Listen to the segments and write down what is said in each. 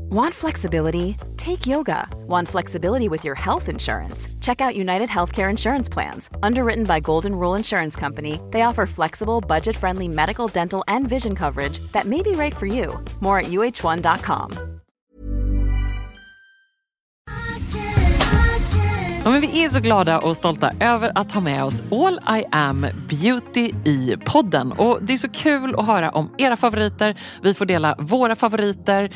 Want flexibility? Take yoga. Want flexibility with your health insurance? Check out United Healthcare Insurance Plans. Underwritten by Golden Rule Insurance Company, they offer flexible, budget-friendly medical, dental, and vision coverage that may be right for you. More at uh1.com. Ja, men vi är så glada och stolta över att ha med oss All I Am Beauty i podden. Och det är så kul att höra om era favoriter. Vi får dela våra favoriter.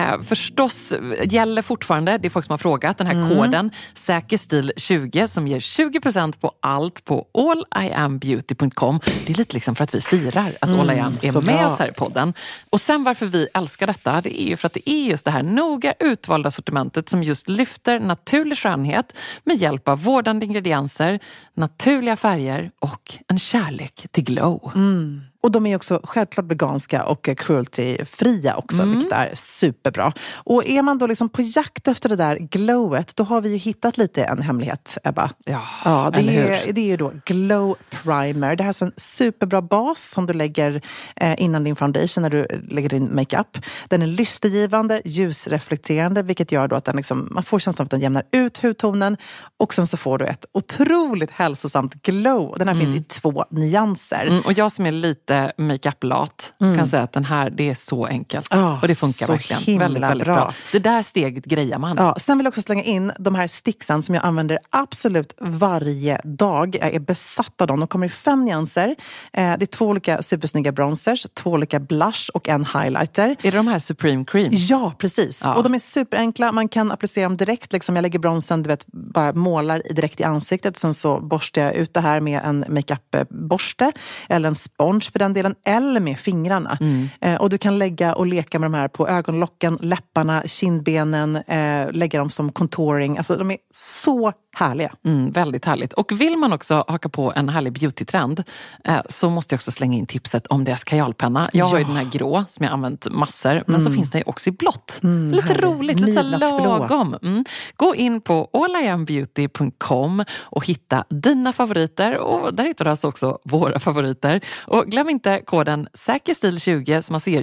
Förstås gäller fortfarande, det är folk som har frågat, den här koden SÄKERSTIL20 som ger 20% på allt på alliambeauty.com. Det är lite liksom för att vi firar att All I Am är med oss här i podden. Och sen varför vi älskar detta, det är ju för att det är just det här noga utvalda sortimentet som just lyfter naturlig skönhet med hjälp av vårdande ingredienser, naturliga färger och en kärlek till glow. Och de är också självklart veganska och cruelty-fria också, vilket är superbra. Och är man då liksom på jakt efter det där glowet, då har vi ju hittat lite en hemlighet, Ebba. Ja, det är ju då Glow Primer. Det här är en superbra bas som du lägger innan din foundation när du lägger din makeup. Den är lystergivande, ljusreflekterande, vilket gör då att den liksom, man får känslan att den jämnar ut hudtonen och sen så får du ett otroligt hälsosamt glow. Den här finns i 2 nyanser. Och jag som är lite makeup-lat kan säga att den här, det är så enkelt. Och det funkar verkligen. Väldigt, väldigt bra. Det där steget grejar man. Ja, sen vill jag också slänga in de här sticksen som jag använder absolut varje dag. Jag är besatt av dem. De kommer i 5 nyanser. Det är 2 olika supersnygga bronzers, 2 olika blush och en highlighter. Är det de här Supreme Creams? Ja, precis. Ja. Och de är superenkla. Man kan applicera dem direkt. Liksom jag lägger bronzen, du vet, bara målar direkt i ansiktet. Sen så borstar jag ut det här med en makeup-borste eller en sponge för den delen, eller med fingrarna. Och du kan lägga och leka med de här på ögonlocken, läpparna, kindbenen, lägga dem som contouring. Alltså de är så härliga. Väldigt härligt. Och vill man också haka på en härlig beauty-trend så måste jag också slänga in tipset om deras kajalpenna. Jag har ju den här grå som jag använt massor, men så finns det ju också i blått. Lite härligt. Roligt, lite så lagom. Gå in på alliambeauty.com och hitta dina favoriter, och där hittar du alltså också våra favoriter. Och glöm inte koden SÄKERSTIL20 som man ser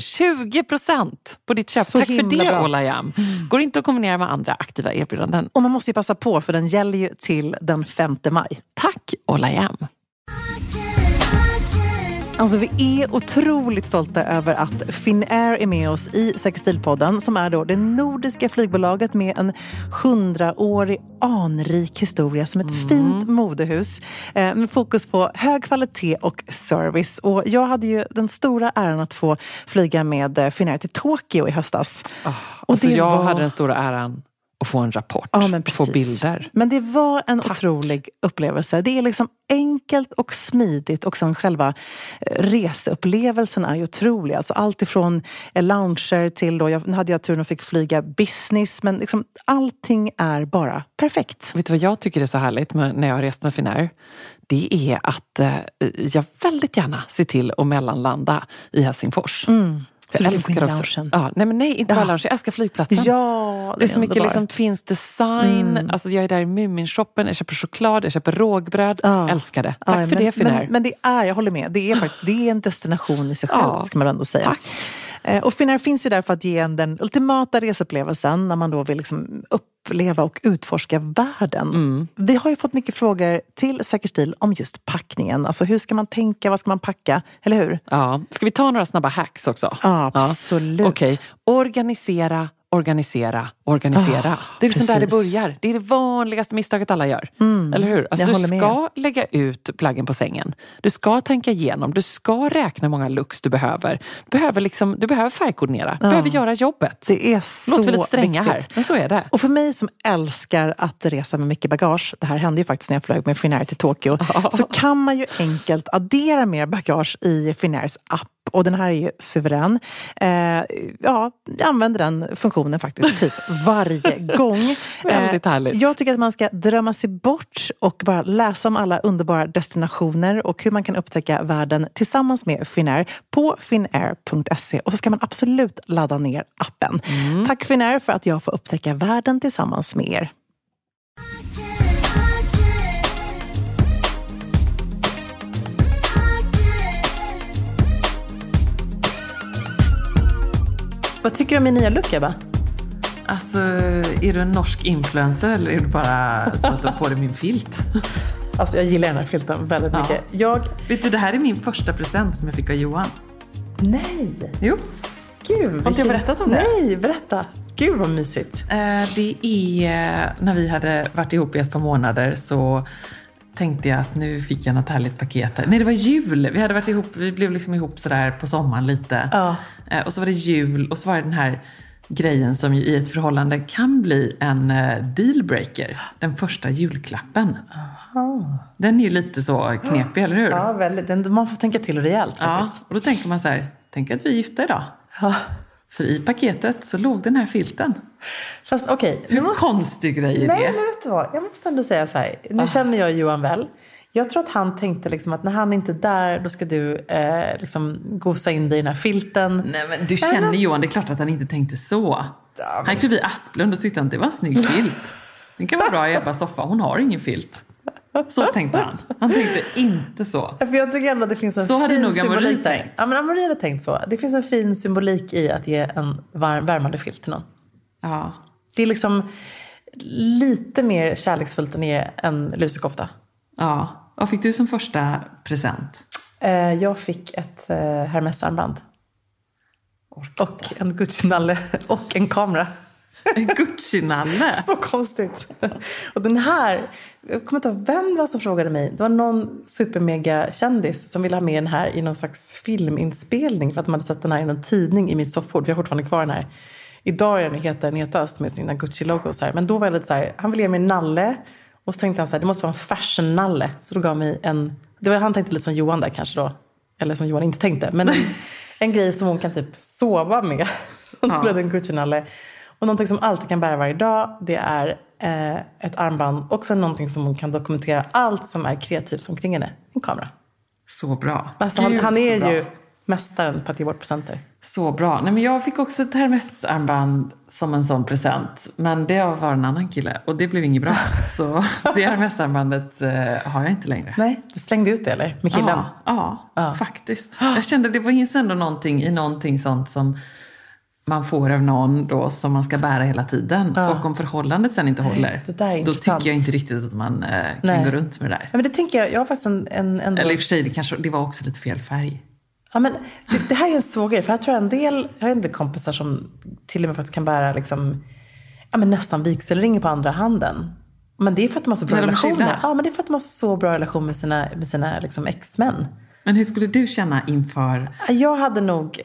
20% på ditt köp. Så tack för det, bra. All I Am. Går inte att kombinera med andra aktiva erbjudanden. Och man måste ju passa på, för den gäller ju till den 5 maj. Tack, All I Am. Alltså vi är otroligt stolta över att Finnair är med oss i Sextilpodden, som är då det nordiska flygbolaget med en 100-årig anrik historia som ett fint modehus med fokus på hög kvalitet och service. Och jag hade ju den stora äran att få flyga med Finnair till Tokyo i höstas. Och alltså jag hade den stora äran och få en rapport, få bilder. Men det var en otrolig upplevelse. Det är liksom enkelt och smidigt, och sen själva reseupplevelsen är ju otrolig. Alltså allt ifrån lounger till då, nu hade jag turen och fick flyga business, men liksom allting är bara perfekt. Vet du vad jag tycker är så härligt när jag har rest med Finnair? Det är att jag väldigt gärna ser till att mellanlanda i Helsingfors. Jag älskar också. Inte bara lounge. Jag älskar flygplatsen. Ja, det är så mycket liksom, finns design. Alltså jag är där i Muminshoppen, jag köper choklad, jag köper rågbröd. Älskar det. Tack för det, Finnair. Men det är, jag håller med, det är faktiskt det är en destination i sig själv, ska man ändå säga. Tack. Och Finnair finns ju där för att ge en den ultimata reseupplevelsen när man då vill liksom uppleva och utforska världen. Vi har ju fått mycket frågor till Säkerstil om just packningen. Alltså hur ska man tänka, vad ska man packa, eller hur? Ja, ska vi ta några snabba hacks också? Ja, absolut. Okej, organisera. Det är liksom där det börjar. Det är det vanligaste misstaget alla gör. Eller hur? Alltså, du ska lägga ut plaggen på sängen. Du ska tänka igenom. Du ska räkna många looks du behöver. Du behöver färgkoordinera. Du behöver göra jobbet. Det är så låter väldigt stränga viktigt. här, men så är det. Och för mig som älskar att resa med mycket bagage, det här hände ju faktiskt när jag flög med Finnair till Tokyo, så kan man ju enkelt addera mer bagage i Finnairs app. Och den här är ju suverän. Jag använder den funktionen faktiskt typ varje gång. Väldigt härligt. Jag tycker att man ska drömma sig bort och bara läsa om alla underbara destinationer och hur man kan upptäcka världen tillsammans med Finnair på finnair.se. Och så ska man absolut ladda ner appen. Tack Finnair för att jag får upptäcka världen tillsammans med er. Vad tycker du om min nya look, Ebba? Alltså, är du en norsk influencer eller är du bara så att du har på dig min filt? Alltså jag gillar den här filten väldigt mycket. Vet du, det här är min första present som jag fick av Johan. Nej! Jo. Gud, har inte jag berättat om det? Nej, berätta. Gud vad mysigt. Det är när vi hade varit ihop i ett par månader så tänkte jag att nu fick jag något härligt paket här. Nej, det var jul. Vi hade varit ihop, vi blev liksom ihop sådär på sommaren lite. Ja. Och så var det jul och så var det den här grejen som ju i ett förhållande kan bli en dealbreaker. Den första julklappen. Aha. Den är ju lite så knepig, eller hur? Ja, väldigt. Man får tänka till rejält faktiskt. Ja, och då tänker man så här, tänk att vi är gifta idag. Ja. För i paketet så låg den här filten. Fast okej. Konstig grej är Nej, det. men vet du vad? Jag måste ändå säga så här. Nu känner jag Johan väl. Jag tror att han tänkte liksom att när han inte är där, då ska du liksom gosa in dig i den här filten. Nej, men du känner Johan, det är klart att han inte tänkte så. Ja, han gick förbi Asplund och tyckte att det var en snygg filt. Det kan vara bra i Ebbas soffa, hon har ingen filt. Så tänkte han. Han tänkte inte så. För jag tycker ändå att det finns en så fin hade nog symbolik där. tänkt. Ja, men Amory hade tänkt så. Det finns en fin symbolik i att ge en värmande filt till någon. Ja. Det är liksom lite mer kärleksfullt än ge en lusekofta. Ja. Vad fick du som första present? Jag fick ett Hermes-armband. Och en Gucci-nalle och en kamera. En Gucci-nalle? Så konstigt. Och den här, jag kommer inte ihåg vem var som frågade mig. Det var någon supermega kändis som ville ha med den här i någon slags filminspelning. För att de hade sett den här i någon tidning i mitt soffbord. Vi har fortfarande kvar den här. Idag är den hetast med sina Gucci-logos här. Men då var jag lite så här, han ville ge mig en nalle. Och så tänkte han så här, det måste vara en fashion-nalle. Så då gav mig en, han tänkte lite som Johan där kanske då. Eller som Johan inte tänkte. Men en grej som hon kan typ sova med. Och då blev det en Gucci-nalle. Och någonting som alltid kan bära varje dag, det är ett armband. Och sen någonting som hon kan dokumentera allt som är kreativt omkring henne. En kamera. Så bra. Alltså, han är ju mästaren på att ge bort presenter. Så bra. Nej, men jag fick också ett Hermes-armband som en sån present. Men det var en annan kille. Och det blev inget bra. Så det Hermes-armbandet har jag inte längre. Nej, du slängde ut det eller? Med killen? Ja, faktiskt. Jag kände att det finns ändå någonting sånt som man får av någon då som man ska bära hela tiden. Ja. Och om förhållandet sen inte håller, det där är då tycker jag inte riktigt att man kan gå runt med det där. Ja, men det tänker jag har faktiskt en eller i och för sig, det var också lite fel färg. Ja, men det här är en svår grej. För jag tror jag har en del kompisar som till och med faktiskt kan bära liksom, nästan vigselringar på andra handen. Men det är för att de har så bra relationer. Ja, men det är för att de har så bra relation med sina liksom ex-män. Men hur skulle du känna inför? Jag hade nog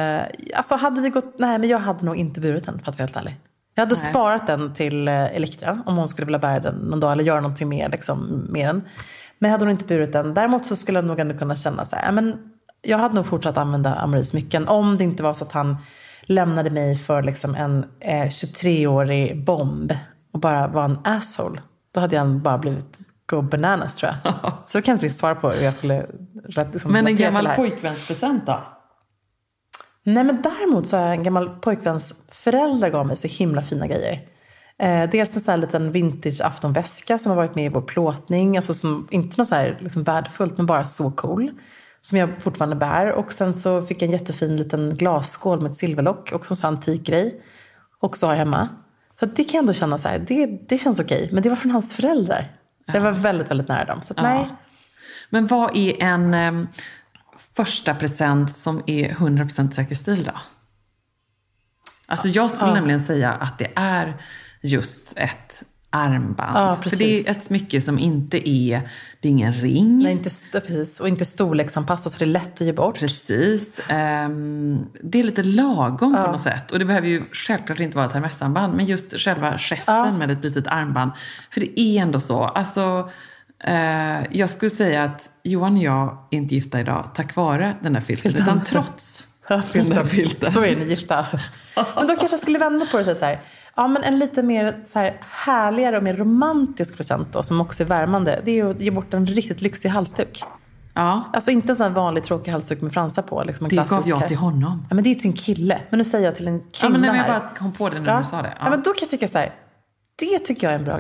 jag hade nog inte burit den, för att vara helt ärlig. Jag hade sparat den till Elektra om hon skulle vilja bära den någon dag eller göra någonting med den. Men jag hade nog inte burit den. Däremot så skulle jag nog ändå kunna känna så här, jag hade nog fortsatt använda Amory smycken om det inte var så att han lämnade mig för liksom en 23-årig bomb och bara var en asshole. Då hade jag bara blivit go bananas, tror jag. Så jag kan inte svara på hur jag skulle liksom, men en gammal pojkvänspresent då? Nej, men däremot så är en gammal pojkväns föräldrar gav mig så himla fina grejer. Dels en sån här liten vintage aftonväska som har varit med i vår plåtning. Alltså som inte något så här liksom värdefullt, men bara så cool. Som jag fortfarande bär. Och sen så fick jag en jättefin liten glasskål med ett silverlock. Och en sån antikgrej. Och så har jag hemma. Så det kan jag ändå känna så här. Det känns okej. Men det var från hans föräldrar. Jag var väldigt, väldigt nära dem. Så att, nej. Men vad är en första present som är 100% säker stil då? Alltså jag skulle nämligen säga att det är just ett armband. Ja, för det är ett smycke som inte är, det är ingen ring. Nej, precis. Och inte storleksanpassat så det är lätt att ge bort. Precis. Det är lite lagom på något sätt. Och det behöver ju självklart inte vara ett Hermes-armband. Men just själva gesten med ett litet armband. För det är ändå så. Alltså, jag skulle säga att Johan och jag är inte gifta idag tack vare den där filten. Utan trots den där filten. Så är ni gifta. Men då kanske jag skulle vända på det och säga så här. Ja, men en lite mer så här härligare och mer romantisk present då, som också är värmande. Det är att ge bort en riktigt lyxig halsduk. Ja. Alltså inte en sån här vanlig tråkig halsduk med fransar på. Liksom en det gav jag till honom. Ja, men det är ju till en kille. Men nu säger jag till en kvinna här. Ja, men jag bara kom på det när du sa det. Ja, men då kan jag tycka så här. Det tycker jag är en bra grej.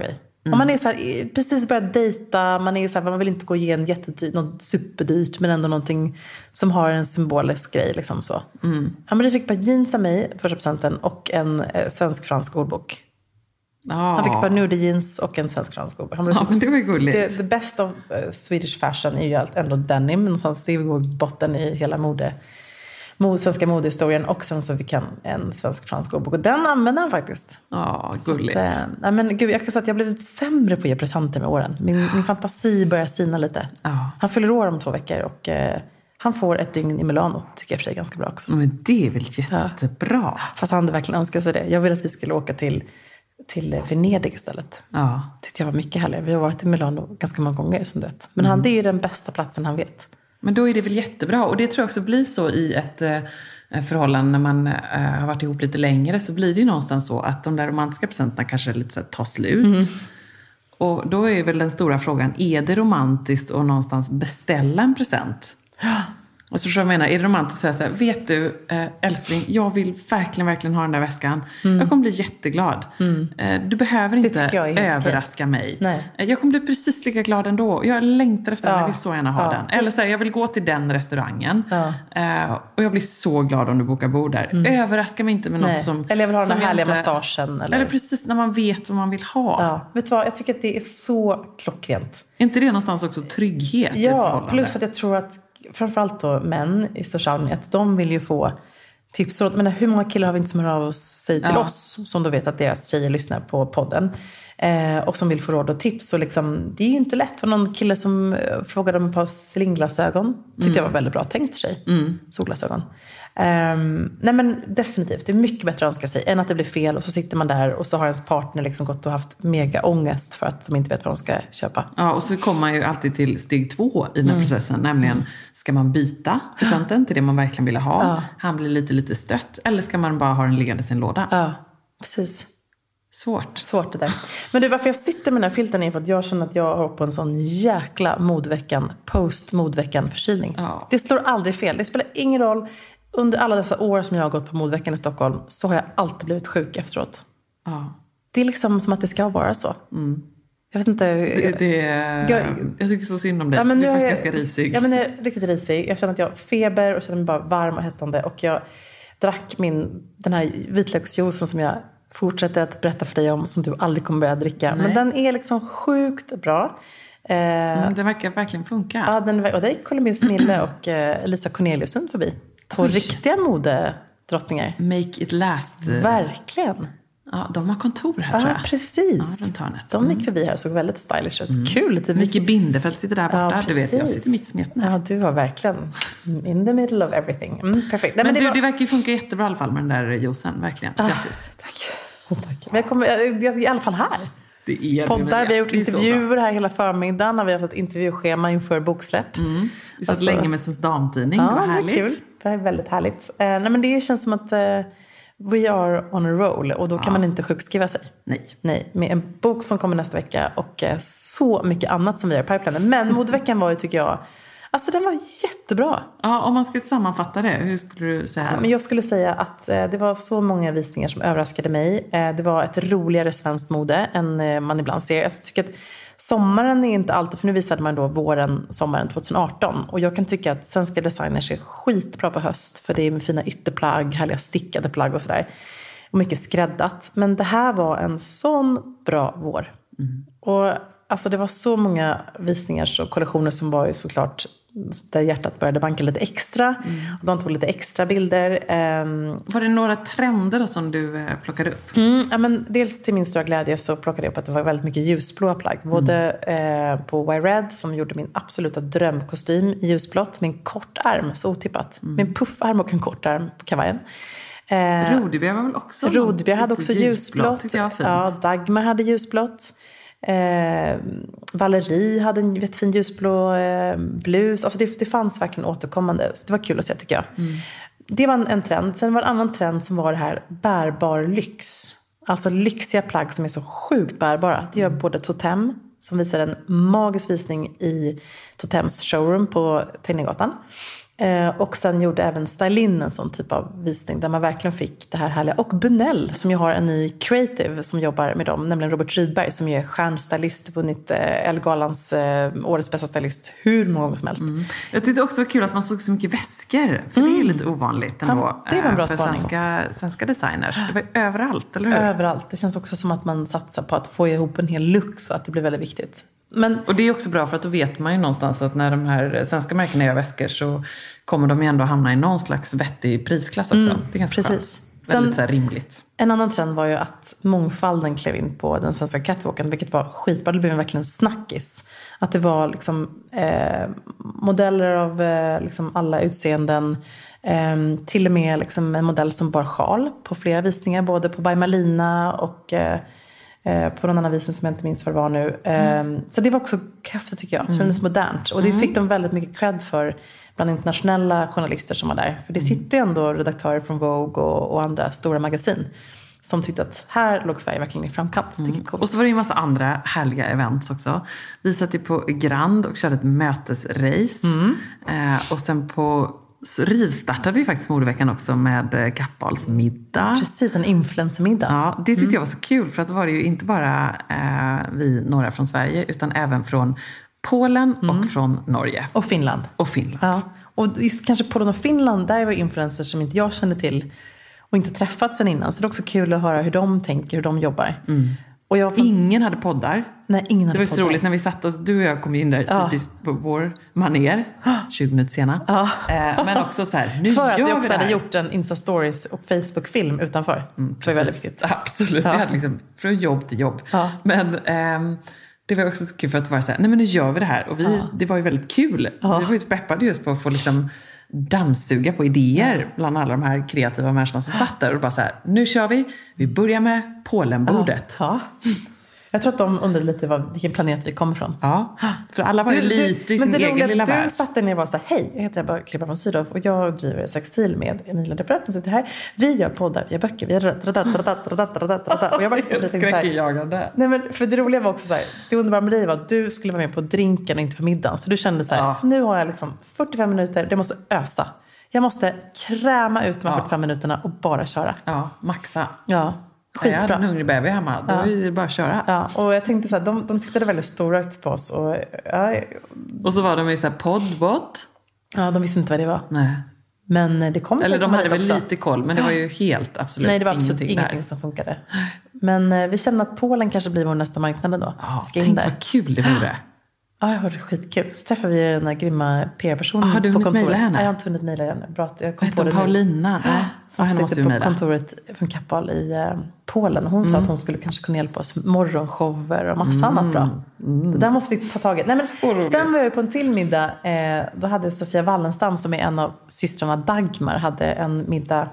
Om man är så här, precis börjat dejta, man är så här, man vill inte gå igen jättedyrt, något superdyrt, men ändå någonting som har en symbolisk grej liksom så. Marie fick bara jeans av mig, första presenten, och en svensk-fransk ordbok. Han fick bara nude jeans och en svensk-fransk ordbok. Men det var gulligt. The best of Swedish fashion är ju ändå denim, någonstans det går botten i hela svenska modehistorien, och sen så fick han en svensk-fransk ordbok, och den använder han faktiskt. Gulligt. Men gud, jag kan säga att jag blev lite sämre på att ge presenter med åren. Min fantasi börjar sina lite. Han fyller år om 2 veckor, och han får ett dygn i Milano, tycker jag för sig ganska bra också. Men det är väl jättebra. Fast han hade verkligen önskat sig det. Jag ville att vi skulle åka till Venedig istället. Tyckte jag var mycket härligare. Vi har varit i Milano ganska många gånger som det. Men det är ju den bästa platsen han vet. Men då är det väl jättebra. Och det tror jag också blir så i ett förhållande när man har varit ihop lite längre. Så blir det ju någonstans så att de där romantiska presenterna kanske lite så här tar slut. Och då är väl den stora frågan, är det romantiskt att någonstans beställa en present? Och så jag menar, är det romantiskt att säga så här, vet du älskling, jag vill verkligen ha den där väskan. Jag kommer bli jätteglad. Du behöver inte överraska mig. Nej. Jag kommer bli precis lika glad ändå. Jag längtar efter den, jag vill så gärna ha den. Eller så här, jag vill gå till den restaurangen. Och jag blir så glad om du bokar bord där. Överraska mig inte med något som... Eller jag vill ha den här härliga massagen. Eller precis när man vet vad man vill ha. Vet du vad, jag tycker att det är så klockrent. Är inte det någonstans också trygghet i förhållande? Plus att jag tror att framförallt då män i största allmänhet, de vill ju få tips och råd. Men hur många killar har vi inte som hör av sig till oss, som då vet att deras tjejer lyssnar på podden, och som vill få råd och tips. Och liksom, det är ju inte lätt för någon kille som frågade om ett par slingglasögon. Tyckte jag var väldigt bra tänkt för sig. Solglasögon. Nej men definitivt, det är mycket bättre att önska sig än att det blir fel och så sitter man där och så har ens partner liksom gått och haft mega ångest för att de inte vet vad de ska köpa. Ja, och så kommer man ju alltid till steg 2 i den här processen, nämligen ska man byta presenten till det man verkligen vill ha? Han blir lite stött, eller ska man bara ha den liggande i sin låda? Ja, precis. Svårt det där. Men du, varför jag sitter med den här filten är för att jag känner att jag har på en sån jäkla post-modveckan förkylning. Det slår aldrig fel, det spelar ingen roll. Under alla dessa år som jag har gått på modveckan i Stockholm så har jag alltid blivit sjuk efteråt. Det är liksom som att det ska vara så. Jag vet inte. Jag tycker så synd om det. Men du är faktiskt ganska risig. Ja, men jag är riktigt risig. Jag känner att jag har feber och känner mig bara varm och hettande. Och jag drack den här vitlöksjuicen som jag fortsätter att berätta för dig om, som du aldrig kommer börja dricka. Nej. Men den är liksom sjukt bra. Den verkar verkligen funka. Ja, och det är Columbus Mille och Lisa Corneliusson förbi. 2 riktiga modedrottningar. Make it last. Verkligen. Ja, de har kontor här tror jag. Ja, precis. Ja, runt hörnet. De gick förbi här och såg väldigt stylish ut. Kul. Micke Bindefeld sitter där borta. Ja, du vet, jag sitter mitt i smeten här. Ja, du har verkligen in the middle of everything. Perfekt. Nej, men det verkar ju funka jättebra i alla fall med den där juicen. Verkligen. Grattis. Tack. Men jag är i alla fall här. Det är poddar, vi har gjort intervjuer här hela förmiddagen. Vi har fått intervjuschema inför boksläpp. Vi satt länge med Svensk Damtidning. Det var härligt. Det är kul. Det är väldigt härligt. Nej, men det känns som att we are on a roll. Och då kan man inte sjukskriva sig. Nej. Med en bok som kommer nästa vecka. Och så mycket annat som vi har i pipelinen. Men modveckan var ju, tycker jag, alltså den var jättebra. Ja, om man ska sammanfatta det, hur skulle du säga? Men jag skulle säga att det var så många visningar som överraskade mig. Det var ett roligare svenskt mode än man ibland ser. Jag tycker att sommaren är inte alltid, för nu visade man då sommaren 2018. Och jag kan tycka att svenska designers är skitbra på höst. För det är med fina ytterplagg, härliga stickade plagg och sådär. Och mycket skräddat. Men det här var en sån bra vår. Och alltså det var så många visningar och kollektioner som var ju såklart där hjärtat började banka lite extra. Och de tog lite extra bilder. Var det några trender då som du plockade upp? Ja, men dels till min stora glädje så plockade jag upp att det var väldigt mycket ljusblåa plagg. Både på Y-Red som gjorde min absoluta drömkostym i ljusblått. Med en kort ärm, så otippat. Med en puffärm och en kort ärm på kavajen. Rodebjer var väl också? Rodebjer hade också ljusblått. Tyckte jag var fint. Ja, Dagmar hade ljusblått. Valerie hade en jättefin ljusblå blus. Alltså det fanns verkligen återkommande. Så det var kul att se, tycker jag. Det var en trend. Sen var en annan trend som var det här bärbar lyx. Alltså lyxiga plagg som är så sjukt bärbara. Det gör både Totem, som visar en magisk visning i Totems showroom på Tegnérgatan. Och sen gjorde även Stylin en sån typ av visning där man verkligen fick det här härliga. Och Bunell som ju har en ny creative som jobbar med dem, nämligen Robert Rydberg som ju är stjärnstylist, vunnit Elle-galans årets bästa stylist hur många gånger som helst. Jag tyckte också det var kul att man såg så mycket väskor, för det är lite ovanligt ändå. Ja, det var en bra för spaning. Svenska designers. Det var överallt, eller hur? Överallt. Det känns också som att man satsar på att få ihop en hel look så att det blir väldigt viktigt. Och det är också bra för att då vet man ju någonstans att när de här svenska märkena gör väskor så kommer de ju ändå hamna i någon slags vettig prisklass också. Det är ganska precis. Skönt. Väldigt så här rimligt. En annan trend var ju att mångfalden klev in på den svenska catwalken, vilket var skitbra. Det blev verkligen en snackis. Att det var liksom modeller av liksom alla utseenden. Till och med liksom en modell som bar sjal på flera visningar, både på By Malina och på någon annan visning som jag inte minns vad det var nu. Så det var också häftigt tycker jag. Kändes modernt. Och det fick de väldigt mycket cred för bland internationella journalister som var där. För det sitter ju ändå redaktörer från Vogue och andra stora magasin som tyckte att här låg Sverige verkligen i framkant. Och så var det en massa andra härliga events också. Vi satt ju på Grand och körde ett mötesrace. Och sen på rivstartade vi faktiskt modeveckan också med Kappahls middag. Precis, en influencermiddag. Ja, det tyckte jag var så kul för att då var det ju inte bara vi några från Sverige utan även från Polen och från Norge. Och Finland. Ja. Och just kanske Polen och Finland, där var influencers som inte jag kände till och inte träffat sen innan. Så det är också kul att höra hur de tänker, hur de jobbar. Och ingen hade poddar. Nej, ingen hade poddar. Det var så roligt när vi satt oss, du och jag kom in där typiskt på vår maner, 20 minuter senare. Men också så här, nu för att gör vi också det hade här. gjort en Insta-stories och Facebook-film utanför. Det var väldigt viktigt. Absolut, vi hade liksom från jobb till jobb. Men det var också så kul för att vara så här, nej men nu gör vi det här. Och det var ju väldigt kul. Vi var ju så peppade just på att få liksom dammsuga på idéer bland alla de här kreativa människorna som satt där. Och bara så här, nu kör vi. Vi börjar med Polenbordet. Jag tror att de undrade lite vilken planet vi kommer ifrån. Ja, för alla var ju lite i sin egen lilla värld. Du satt där ner och var så här, hej, jag heter Ebba Klippa från Sydow och jag driver Sextil med Emilia Deprett som sitter här. Vi gör poddar, vi gör böcker, vi gör och jag var lite skräckjagande. Nej, men för det roliga var också så här, det underbara med dig var att du skulle vara med på drinken och inte på middagen. Så du kände så här, nu har jag liksom 45 minuter, det måste ösa. Jag måste kräma ut de här 45 minuterna och bara köra. Ja, maxa. Ja. Skitbra. Jag hade en hungrig bebis hemma. Då är det bara att köra. Ja, och jag tänkte så här, de tittade väldigt storögt på oss. Och så var de i så här poddbot. Ja, de visste inte vad det var. Nej. Men det kom. Eller de hade väl lite koll, men det var ju helt absolut nej, det var absolut ingenting som funkade. Men vi känner att Polen kanske blir vår nästa marknad då. Ja, tänk vad kul det vore. Ja, jag hörde skitkul. Så träffade vi den här grymma PR-personen på kontoret. Har du hunnit mejla henne? Nej, jag har inte hunnit mejla henne. Bra, jag kom på det Paulina? Nej. Som sitter på kontoret från Kappal i Polen. Hon sa att hon skulle kanske kunna hjälpa oss morgonshower och massa annat bra. Det där måste vi ta tag i. Nej, men sen var jag på en till middag. Då hade Sofia Wallenstam som är en av systrarna Dagmar hade en middag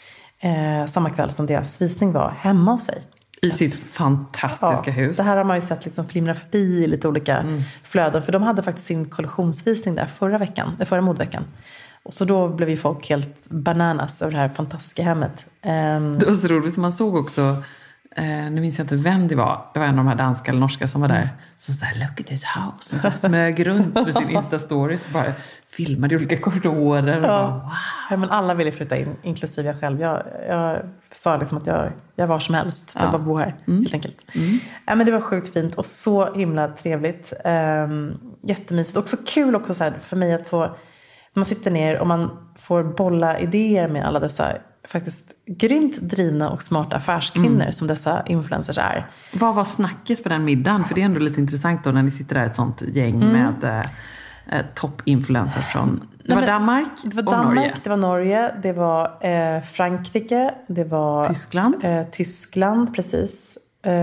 samma kväll som deras visning var hemma hos sig. I sitt fantastiska hus. Det här har man ju sett liksom flimra förbi i lite olika flöden. För de hade faktiskt sin kollektionsvisning där förra modveckan. Och så då blev ju folk helt bananas över det här fantastiska hemmet. Det var så roligt. Man såg också, nu minns jag inte vem det var. Det var en av de här danska eller norska som var där. Så såhär, look at this house. Och så smög runt med sin Insta-stories. Och bara filmade i olika korridorer. Och bara, wow. Ja, men alla ville flytta in, inklusive jag själv. Jag sa liksom att jag var som helst för att bara bo här, helt enkelt. Ja, men det var sjukt fint och så himla trevligt. Jättemysigt. Också kul också så här, för mig att få, man sitter ner och man får bolla idéer med alla dessa faktiskt grymt drivna och smarta affärskvinnor som dessa influencers är. Vad var snacket på den middagen? För det är ändå lite intressant då när ni sitter där ett sånt gäng med toppinfluencers från Danmark och Norge. Det var Norge, det var Frankrike, det var Tyskland, precis.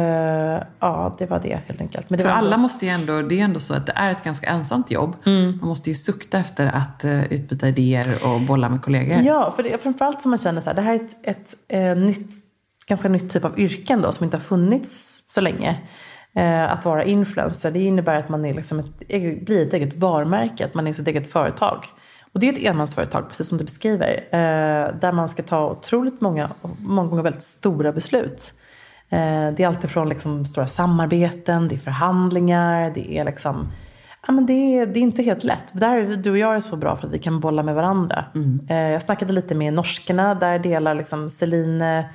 Ja, det var det helt enkelt. Men det för var alla måste ju ändå, det är ändå så att det är ett ganska ensamt jobb. Man måste ju sukta efter att utbyta idéer och bolla med kollegor. Ja, för det är framförallt som man känner så här, det här är ett ganska nytt typ av yrken då, som inte har funnits så länge. Att vara influencer, det innebär att man är liksom blir ett eget varumärke, att man är sitt eget företag. Och det är ett enmansföretag, precis som du beskriver, där man ska ta otroligt många gånger väldigt stora beslut. Det är alltid från liksom stora samarbeten, det är förhandlingar, det är liksom Ja, men det är inte helt lätt. Där du och jag är så bra för att vi kan bolla med varandra. Jag snackade lite med norskorna. Där delar liksom Celine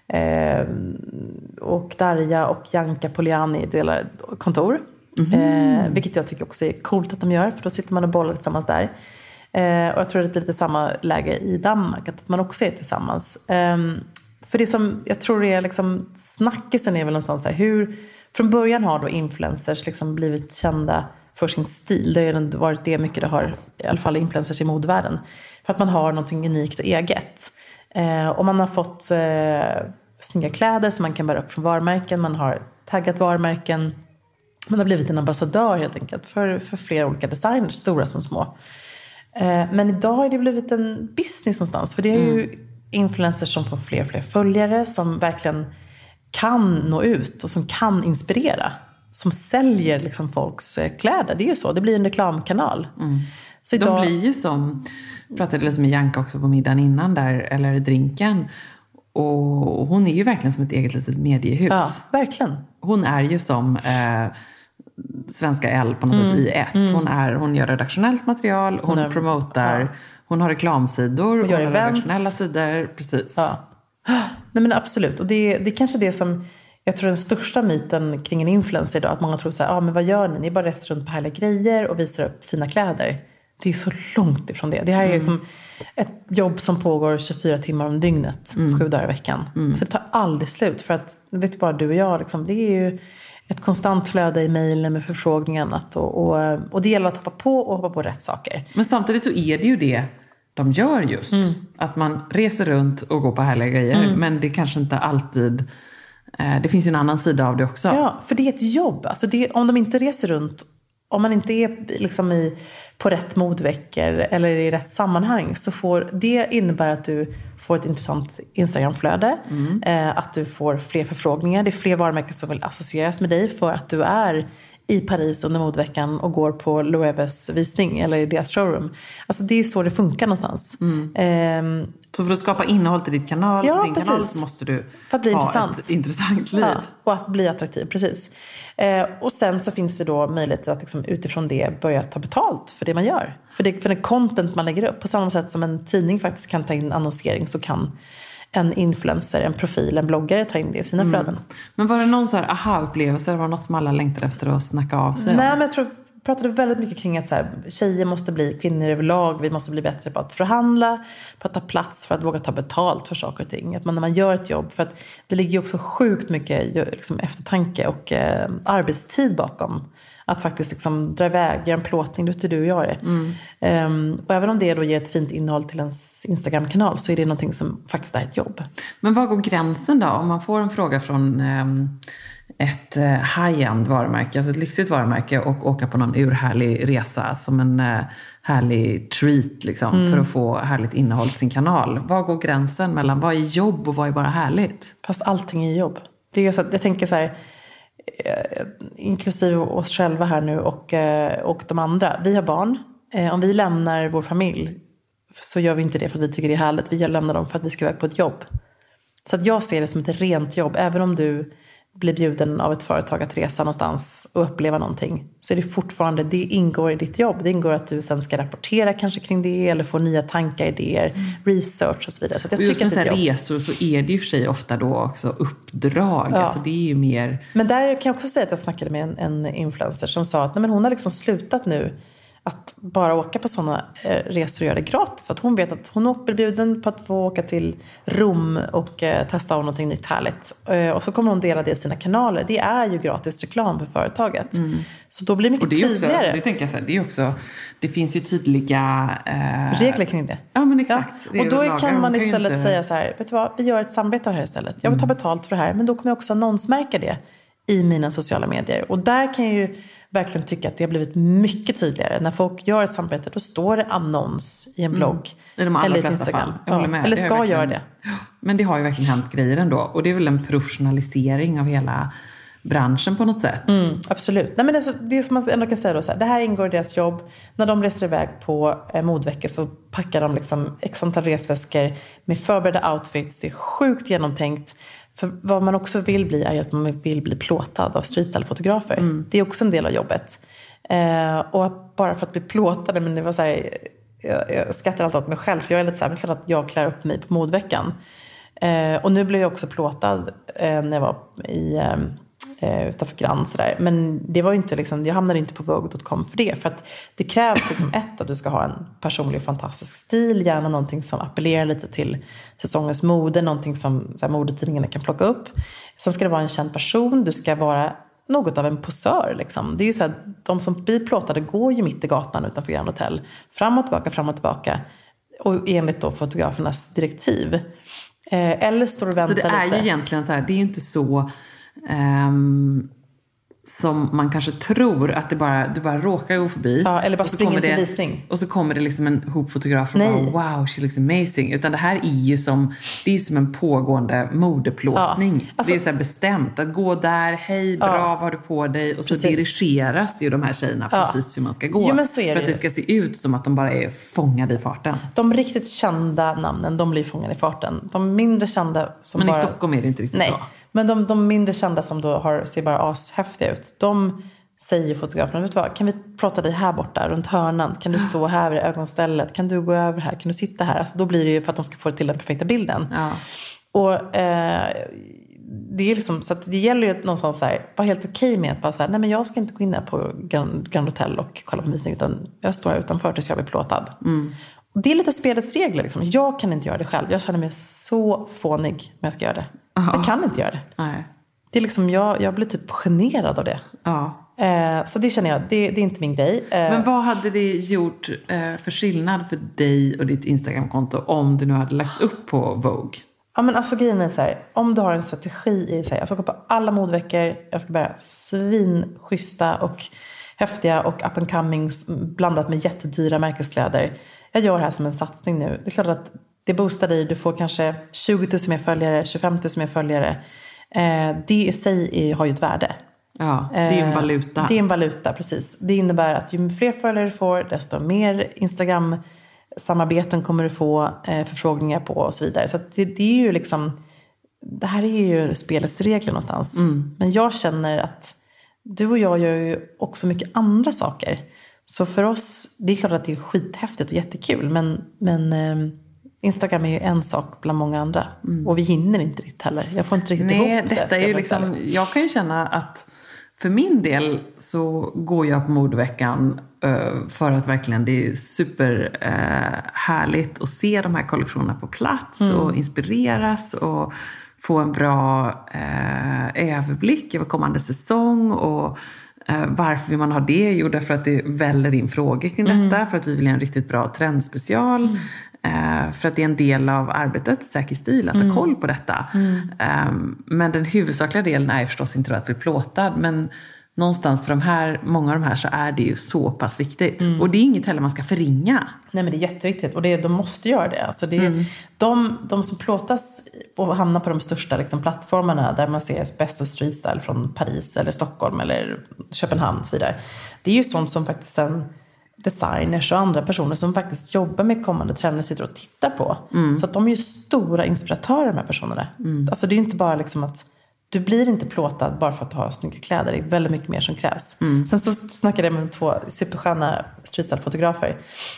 och Darja och Janka Poliani delar kontor. Vilket jag tycker också är coolt att de gör. För då sitter man och bollar tillsammans där. Och jag tror att det är lite samma läge i Danmark. Att man också är tillsammans. För det som jag tror är liksom snackisen är väl någonstans här. Hur från början har då influencers liksom blivit kända för sin stil. Det har varit det mycket det har, i alla fall influencers i modevärlden. För att man har någonting unikt och eget. Och man har fått snygga kläder som man kan bära upp från varumärken. Man har taggat varumärken. Man har blivit en ambassadör helt enkelt för flera olika designers, stora som små. Men idag har det blivit en business någonstans. För det är ju influencers som får fler och fler följare. Som verkligen kan nå ut och som kan inspirera. Som säljer liksom folks kläder. Det är ju så, det blir en reklamkanal. Så idag... De blir ju som, pratade liksom med Janka också på middagen innan där, eller drinken. Och hon är ju verkligen som ett eget litet mediehus. Ja, verkligen. Hon är ju som Svenska L på något sätt i ett. Hon gör redaktionellt material, hon promotar, hon har reklamsidor, hon har redaktionella sidor, precis. Ja. Nej men absolut, och det är kanske det som jag tror den största myten kring en influencer idag, att många tror så här, men vad gör ni? Ni bara reser runt på härliga grejer och visar upp fina kläder. Det är så långt ifrån det. Det här är liksom ett jobb som pågår 24 timmar om dygnet, 7 dagar i veckan. Så det tar aldrig slut, för att, det vet ju bara du och jag, liksom, det är ju ett konstant flöde i mejlen med förfrågningar och annat. Och det gäller att hoppa på rätt saker. Men samtidigt så är det ju det de gör just. Att man reser runt och går på härliga grejer. Men det kanske inte alltid... det finns ju en annan sida av det också. Ja, för det är ett jobb. Alltså om de inte reser runt, om man inte är liksom på rätt modveckor eller i rätt sammanhang, så får det innebära att du får ett intressant Instagramflöde. Att du får fler förfrågningar. Det är fler varumärken som vill associeras med dig för att du är i Paris under modveckan och går på Loeves visning eller i deras showroom. Alltså det är så det funkar någonstans. Så för att skapa innehåll till ditt kanal, din precis. kanal, så måste du bli ha intressant. Ett intressant liv. Ja, och att bli attraktiv, precis. Och sen så finns det då möjligheter att liksom utifrån det börja ta betalt för det man gör. För den content man lägger upp. På samma sätt som en tidning faktiskt kan ta in annonsering, så kan en influencer, en profil, en bloggare ta in det i sina flöden. Men var det någon så här aha-upplevelse? Var det något som alla längtar efter att snacka av sig? Nej, men jag tror pratade väldigt mycket kring att så här, tjejer måste bli kvinnor överlag. Vi måste bli bättre på att förhandla, på att ta plats för att våga ta betalt för saker och ting. Att när man gör ett jobb, för att det ligger ju också sjukt mycket liksom, eftertanke och arbetstid bakom. Att faktiskt liksom dra iväg, göra en plåtning, det är du och jag är. Och även om det då ger ett fint innehåll till ens Instagram-kanal, så är det någonting som faktiskt är ett jobb. Men var går gränsen då? Om man får en fråga från ett high-end varumärke, alltså ett lyxigt varumärke, och åka på någon urhärlig resa som en härlig treat liksom, för att få härligt innehåll till sin kanal. Var går gränsen mellan vad är jobb och vad är bara härligt? Fast allting är jobb. Det är så att jag tänker så här, inklusive oss själva här nu och de andra. Vi har barn. Om vi lämnar vår familj, så gör vi inte det för att vi tycker det är härligt. Vi lämnar dem för att vi ska iväg på ett jobb. Så att jag ser det som ett rent jobb. Även om du blir bjuden av ett företag att resa någonstans och uppleva någonting, så är det fortfarande, det ingår i ditt jobb. Det ingår att du sen ska rapportera kanske kring det, eller få nya tankar, idéer, research och så vidare. Så att jag tycker att det är ett jobb. Resor, så är det ju för sig ofta då också uppdrag. Ja. Alltså det är ju mer... Men där kan jag också säga att jag snackade med en influencer som sa att nej, men hon har liksom slutat nu att bara åka på sådana resor och göra det gratis. Så att hon vet att hon blir bjuden på att få åka till Rom och testa av någonting nytt härligt. Och så kommer hon dela det i sina kanaler. Det är ju gratis reklam för företaget. Så då blir det mycket tydligare. Också, det tänker jag så här, det är också, det finns ju tydliga regler kring det. Ja, men exakt. Ja. Och då kan man istället säga så här, vet du vad, vi gör ett samarbete här istället. Jag vill ta betalt för det här, men då kommer jag också annonsmärka det i mina sociala medier. Och där kan jag ju verkligen tycka att det har blivit mycket tydligare. När folk gör ett samarbete, då står det annons i en blogg. I de allra eller flesta Instagram. fall. Eller ska göra det. Men det har ju verkligen hänt grejer ändå. Och det är väl en professionalisering av hela branschen på något sätt. Absolut. Nej, men det som man ändå kan säga då, så här, det här ingår i deras jobb. När de reser iväg på modveckor, så packar de liksom x antal resväskor med förberedda outfits. Det är sjukt genomtänkt. För vad man också vill bli är att man vill bli plåtad av streetstyle-fotografer. Det är också en del av jobbet. Och bara för att bli plåtade, men det var så här, jag skrattar alltid åt mig själv, för jag är lite så här, klart att jag klär upp mig på modveckan. Och nu blev jag också plåtad när jag var utanför Grann sådär. Men det var ju inte liksom, jag hamnade inte på Vogue.com för det. För att det krävs liksom att du ska ha en personlig fantastisk stil. Gärna någonting som appellerar lite till säsongens mode. Någonting som så här, modetidningarna kan plocka upp. Sen ska det vara en känd person. Du ska vara något av en posör liksom. Det är ju så här, de som blir plåtade går ju mitt i gatan utanför Grand Hotel. Fram och tillbaka. Och enligt då fotografernas direktiv. Eller står du och väntar lite. Så det är ju egentligen så här, det är ju inte så som man kanske tror att du bara råkar gå förbi. Ja, eller bara springer till visning. Och så kommer det liksom en hop fotografer och bara, wow, she looks amazing. Utan det här är ju som en pågående modeplåtning. Ja, alltså, det är så här bestämt att gå där, hej, bra, vad har du på dig? Och så dirigeras ju de här tjejerna precis hur man ska gå. Jo, men så är det för att det ska se ut som att de bara är fångade i farten. De riktigt kända namnen, de blir fångade i farten. De mindre kända som men i Stockholm är det inte riktigt så. Men de mindre kända som då ser bara ashäftiga ut, de säger fotograferna, vet du vad, kan vi prata dig här borta runt hörnan? Kan du stå här vid ögonstället? Kan du gå över här? Kan du sitta här? Alltså, då blir det ju för att de ska få till den perfekta bilden. Ja. Och det är liksom, så att det gäller ju någonstans så här, vara helt okej med att bara så här, nej men jag ska inte gå in här på Grand Hotel och kolla på visning, utan jag står här utanför tills jag blir plåtad. Och det är lite spelets regler liksom. Jag kan inte göra det själv. Jag känner mig så fånig när jag ska göra det. Jag kan inte göra det. Nej. Det är liksom, jag blir typ generad av det. Ja. Så det känner jag, det är inte min grej. Men vad hade det gjort för skillnad för dig och ditt Instagram-konto om du nu hade lagts upp på Vogue? Ja, men alltså grejen är så här, om du har en strategi i sig, jag ska gå på alla modveckor, jag ska bära svinschyssta och häftiga och up and comings blandat med jättedyra märkeskläder. Jag gör det här som en satsning nu. Det är klart att det boostar dig. Du får kanske 20 000 mer följare, 25 000 mer följare. Det i sig har ju ett värde. Ja, det är en valuta. Det är en valuta, precis. Det innebär att ju fler följare du får, desto mer Instagram-samarbeten kommer du få, förfrågningar på och så vidare. Så att det är ju liksom, det här är ju spelets regler någonstans. Men jag känner att du och jag gör ju också mycket andra saker. Så för oss, det är klart att det är skithäftigt och jättekul. Men Instagram är ju en sak bland många andra. Och vi hinner inte riktigt heller. Jag får inte riktigt ihop det. Detta är ju liksom, jag kan ju känna att för min del så går jag på modeveckan för att verkligen det är super härligt att se de här kollektionerna på plats. Och inspireras och få en bra överblick över kommande säsong. Och varför vill man ha det? Jo, därför att det väller in frågor kring detta. För att vi vill ha en riktigt bra trendspecial. För att det är en del av arbetet, säker stil, att ha koll på detta. Men den huvudsakliga delen är förstås inte att bli plåtad. Men någonstans för många av de här så är det ju så pass viktigt. Och det är inget heller man ska förringa. Nej, men det är jätteviktigt. Och de måste göra det. Alltså de som plåtas och hamnar på de största liksom, plattformarna där man ser bästa streetstyle från Paris eller Stockholm eller Köpenhamn och så vidare. Det är ju sånt som faktiskt sen designers och andra personer som faktiskt jobbar med kommande trender sitter och tittar på. Så att de är ju stora inspiratörer, de här personerna. Alltså det är ju inte bara liksom att du blir inte plåtad bara för att ha snygga kläder. Det är väldigt mycket mer som krävs. Sen så snackade jag med 2 supersköna streetstyle-fotografer.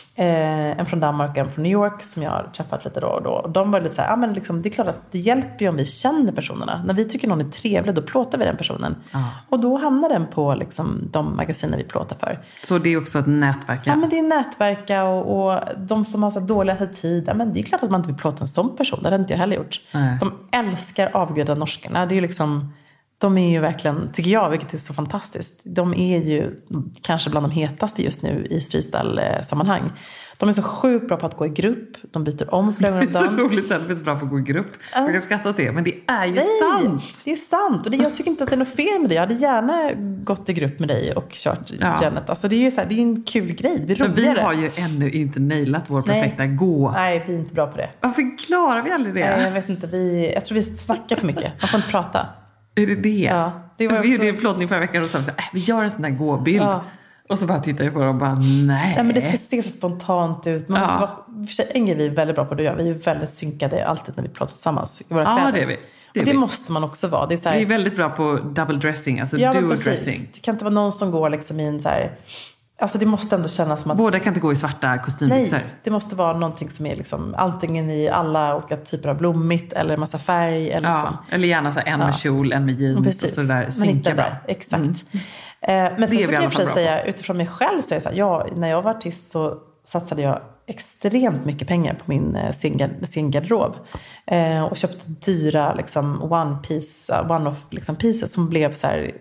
En från Danmark och en från New York som jag har träffat lite då och då. Och de var lite så här, men liksom, det är klart att det hjälper ju om vi känner personerna. När vi tycker någon är trevlig, då plåtar vi den personen. Och då hamnar den på liksom, de magasiner vi plåtar för. Så det är också ett nätverk? Ja, men det är nätverka och de som har så dåliga attityd. Ja, men det är klart att man inte vill plåta en sån person. Det hade inte jag heller gjort. De älskar avgudade norskarna. Det är ju liksom, de är ju verkligen, tycker jag, vilket är så fantastiskt. De är ju kanske bland de hetaste just nu i streetstyle-sammanhang. De är så sjukt bra på att gå i grupp. De byter om flera gånger om dagen. Det är så roligt att de är så bra på att gå i grupp. Jag kan skratta åt det, men det är ju sant. Det är sant. Och jag tycker inte att det är något fel med det. Jag hade gärna gått i grupp med dig och kört Janet. Alltså det är ju så här, det är en kul grej. Vi har ju ännu inte nailat vår perfekta gå. Nej, vi är inte bra på det. Varför klarar vi aldrig det? Nej, jag vet inte. Jag tror vi snackar för mycket. Man får inte prata. Är det det? Ja. Vi gjorde en plåtning förra veckan och sa vi gör en sån här gåbild. Ja. Och så bara tittar jag på det och bara nej. Men det ska se så spontant ut. Man måste vara, för sig, en grej vi är väldigt bra på det. Vi är ju väldigt synkade alltid när vi pratar tillsammans i våra kläder. Det är vi. Det måste man också vara. Det är, så här, vi är väldigt bra på double dressing, alltså dual dressing. Det kan inte vara någon som går liksom i en så här... Alltså det måste ändå kännas som att... Båda kan inte gå i svarta kostymbyxor. Nej, det måste vara någonting som är liksom antingen i alla olika typer av blommigt eller massa färg. Eller, liksom. Eller gärna så en med kjol, en med jeans och sådär. Synka bra. Exakt. Men sen så kan jag säga, utifrån mig själv så är det så här, när jag var artist så satsade jag extremt mycket pengar på min garderob. Och köpte dyra liksom, one-off liksom, pieces som blev så här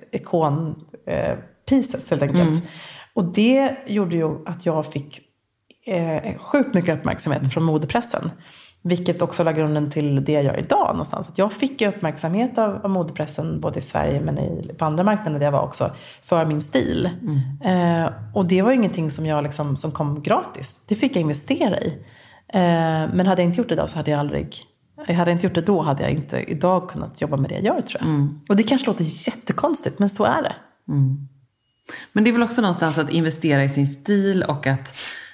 ikon-pieces helt enkelt. Och det gjorde ju att jag fick sjukt mycket uppmärksamhet från modepressen. Vilket också la grunden till det jag gör idag någonstans. Att jag fick uppmärksamhet av modepressen både i Sverige men på andra marknader där jag var också för min stil. Och det var ju ingenting som jag liksom, som kom gratis. Det fick jag investera i. Men hade jag inte gjort det då så hade jag inte gjort det då hade jag inte idag kunnat jobba med det jag gör, tror jag. Och det kanske låter jättekonstigt, men så är det. Men det är väl också någonstans att investera i sin stil och att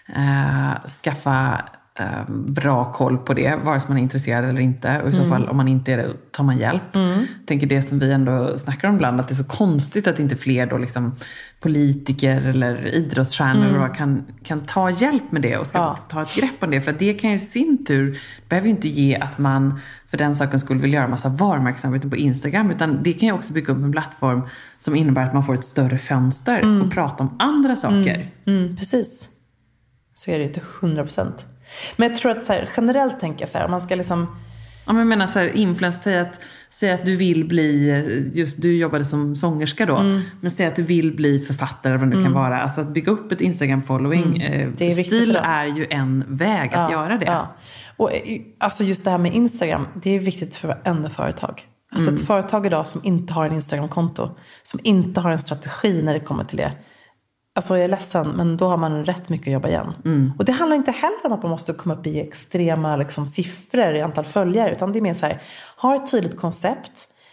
skaffa bra koll på det, vare sig man är intresserad eller inte. Och i så fall, om man inte är det, tar man hjälp. Jag tänker det som vi ändå snackar om ibland, att det är så konstigt att inte fler då liksom politiker eller idrottsstjärnor kan ta hjälp med det och ska ta ett grepp om det. För att det kan ju i sin tur, behöver ju inte ge att man för den saken skulle vilja göra massa varumärkesarbete på Instagram, utan det kan ju också bygga upp en plattform som innebär att man får ett större fönster och prata om andra saker. Precis. Så är det ju till 100%. Men jag tror att så här, generellt tänker jag så här, om man ska liksom... Ja, men jag menar så här, influencer, säg att du vill bli, just du jobbade som sångerska då, men säg att du vill bli författare eller vad det kan vara. Alltså att bygga upp ett Instagram-following, stil är ju en väg att göra det. Ja. Och alltså just det här med Instagram, det är viktigt för varenda företag. Alltså ett företag idag som inte har en Instagram-konto, som inte har en strategi när det kommer till det. Alltså jag är ledsen, men då har man rätt mycket att jobba igen. Och det handlar inte heller om att man måste komma upp i extrema liksom, siffror i antal följare. Utan det är mer så här, ha ett tydligt koncept.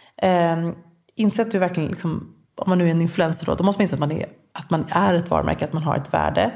Inse att du verkligen, liksom, om man nu är en influencer då måste man inse att man är ett varumärke, att man har ett värde.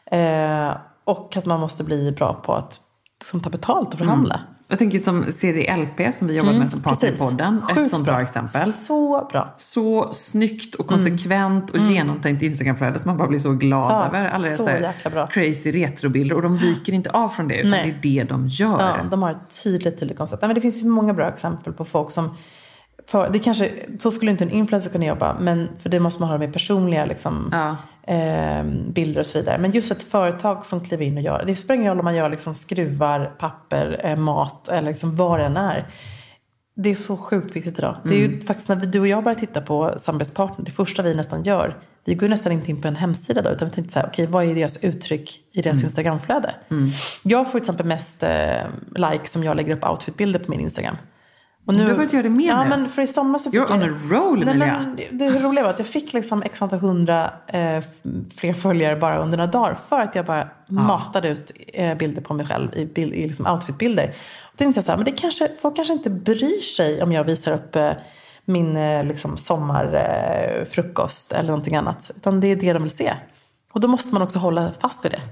Och att man måste bli bra på att liksom, ta betalt och förhandla. Jag tänker som CDLP som vi jobbar med som partner i podden. Ett sånt bra exempel. Så bra. Så snyggt och konsekvent och genomtänkt Instagramflöde att man bara blir så glad över alla så jäkla bra. Crazy retrobilder. Och de viker inte av från det, utan det är det de gör. Ja, de har ett tydligt koncept. Men det finns ju många bra exempel på folk som... det kanske, så skulle inte en influencer kunna jobba, men för det måste man ha med personliga liksom, bilder och så vidare. Men just ett företag som kliver in och gör, det spelar ingen roll om man gör liksom skruvar, papper, mat eller liksom vad det än är. Det är så sjukt viktigt idag. Det är ju faktiskt när du och jag bara tittar på samarbetspartner, det första vi nästan gör, vi går nästan inte in på en hemsida då, utan vi tänkte så här, okej, vad är deras uttryck i deras Instagramflöde? Jag får till exempel mest like som jag lägger upp outfitbilder på min Instagram. Och nu, du har börjat göra det mer nu. Men för i sommar så fick You're on a roll, Emilia. Det roliga var att jag fick liksom x antal 100 fler följare bara under några dagar. För att jag bara matade ut bilder på mig själv i liksom outfitbilder. Och tänkte jag så här, men folk kanske inte bryr sig om jag visar upp min liksom sommarfrukost eller någonting annat. Utan det är det de vill se. Och då måste man också hålla fast vid det.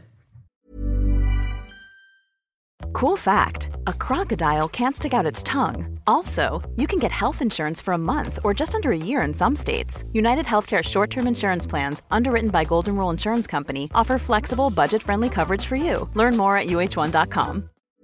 Cool fact, a crocodile can't stick out its tongue. Also, you can get health insurance for a month or just under a year in some states. United Healthcare short-term insurance plans, underwritten by Golden Rule Insurance Company, offer flexible, budget-friendly coverage for you. Learn more at uh1.com.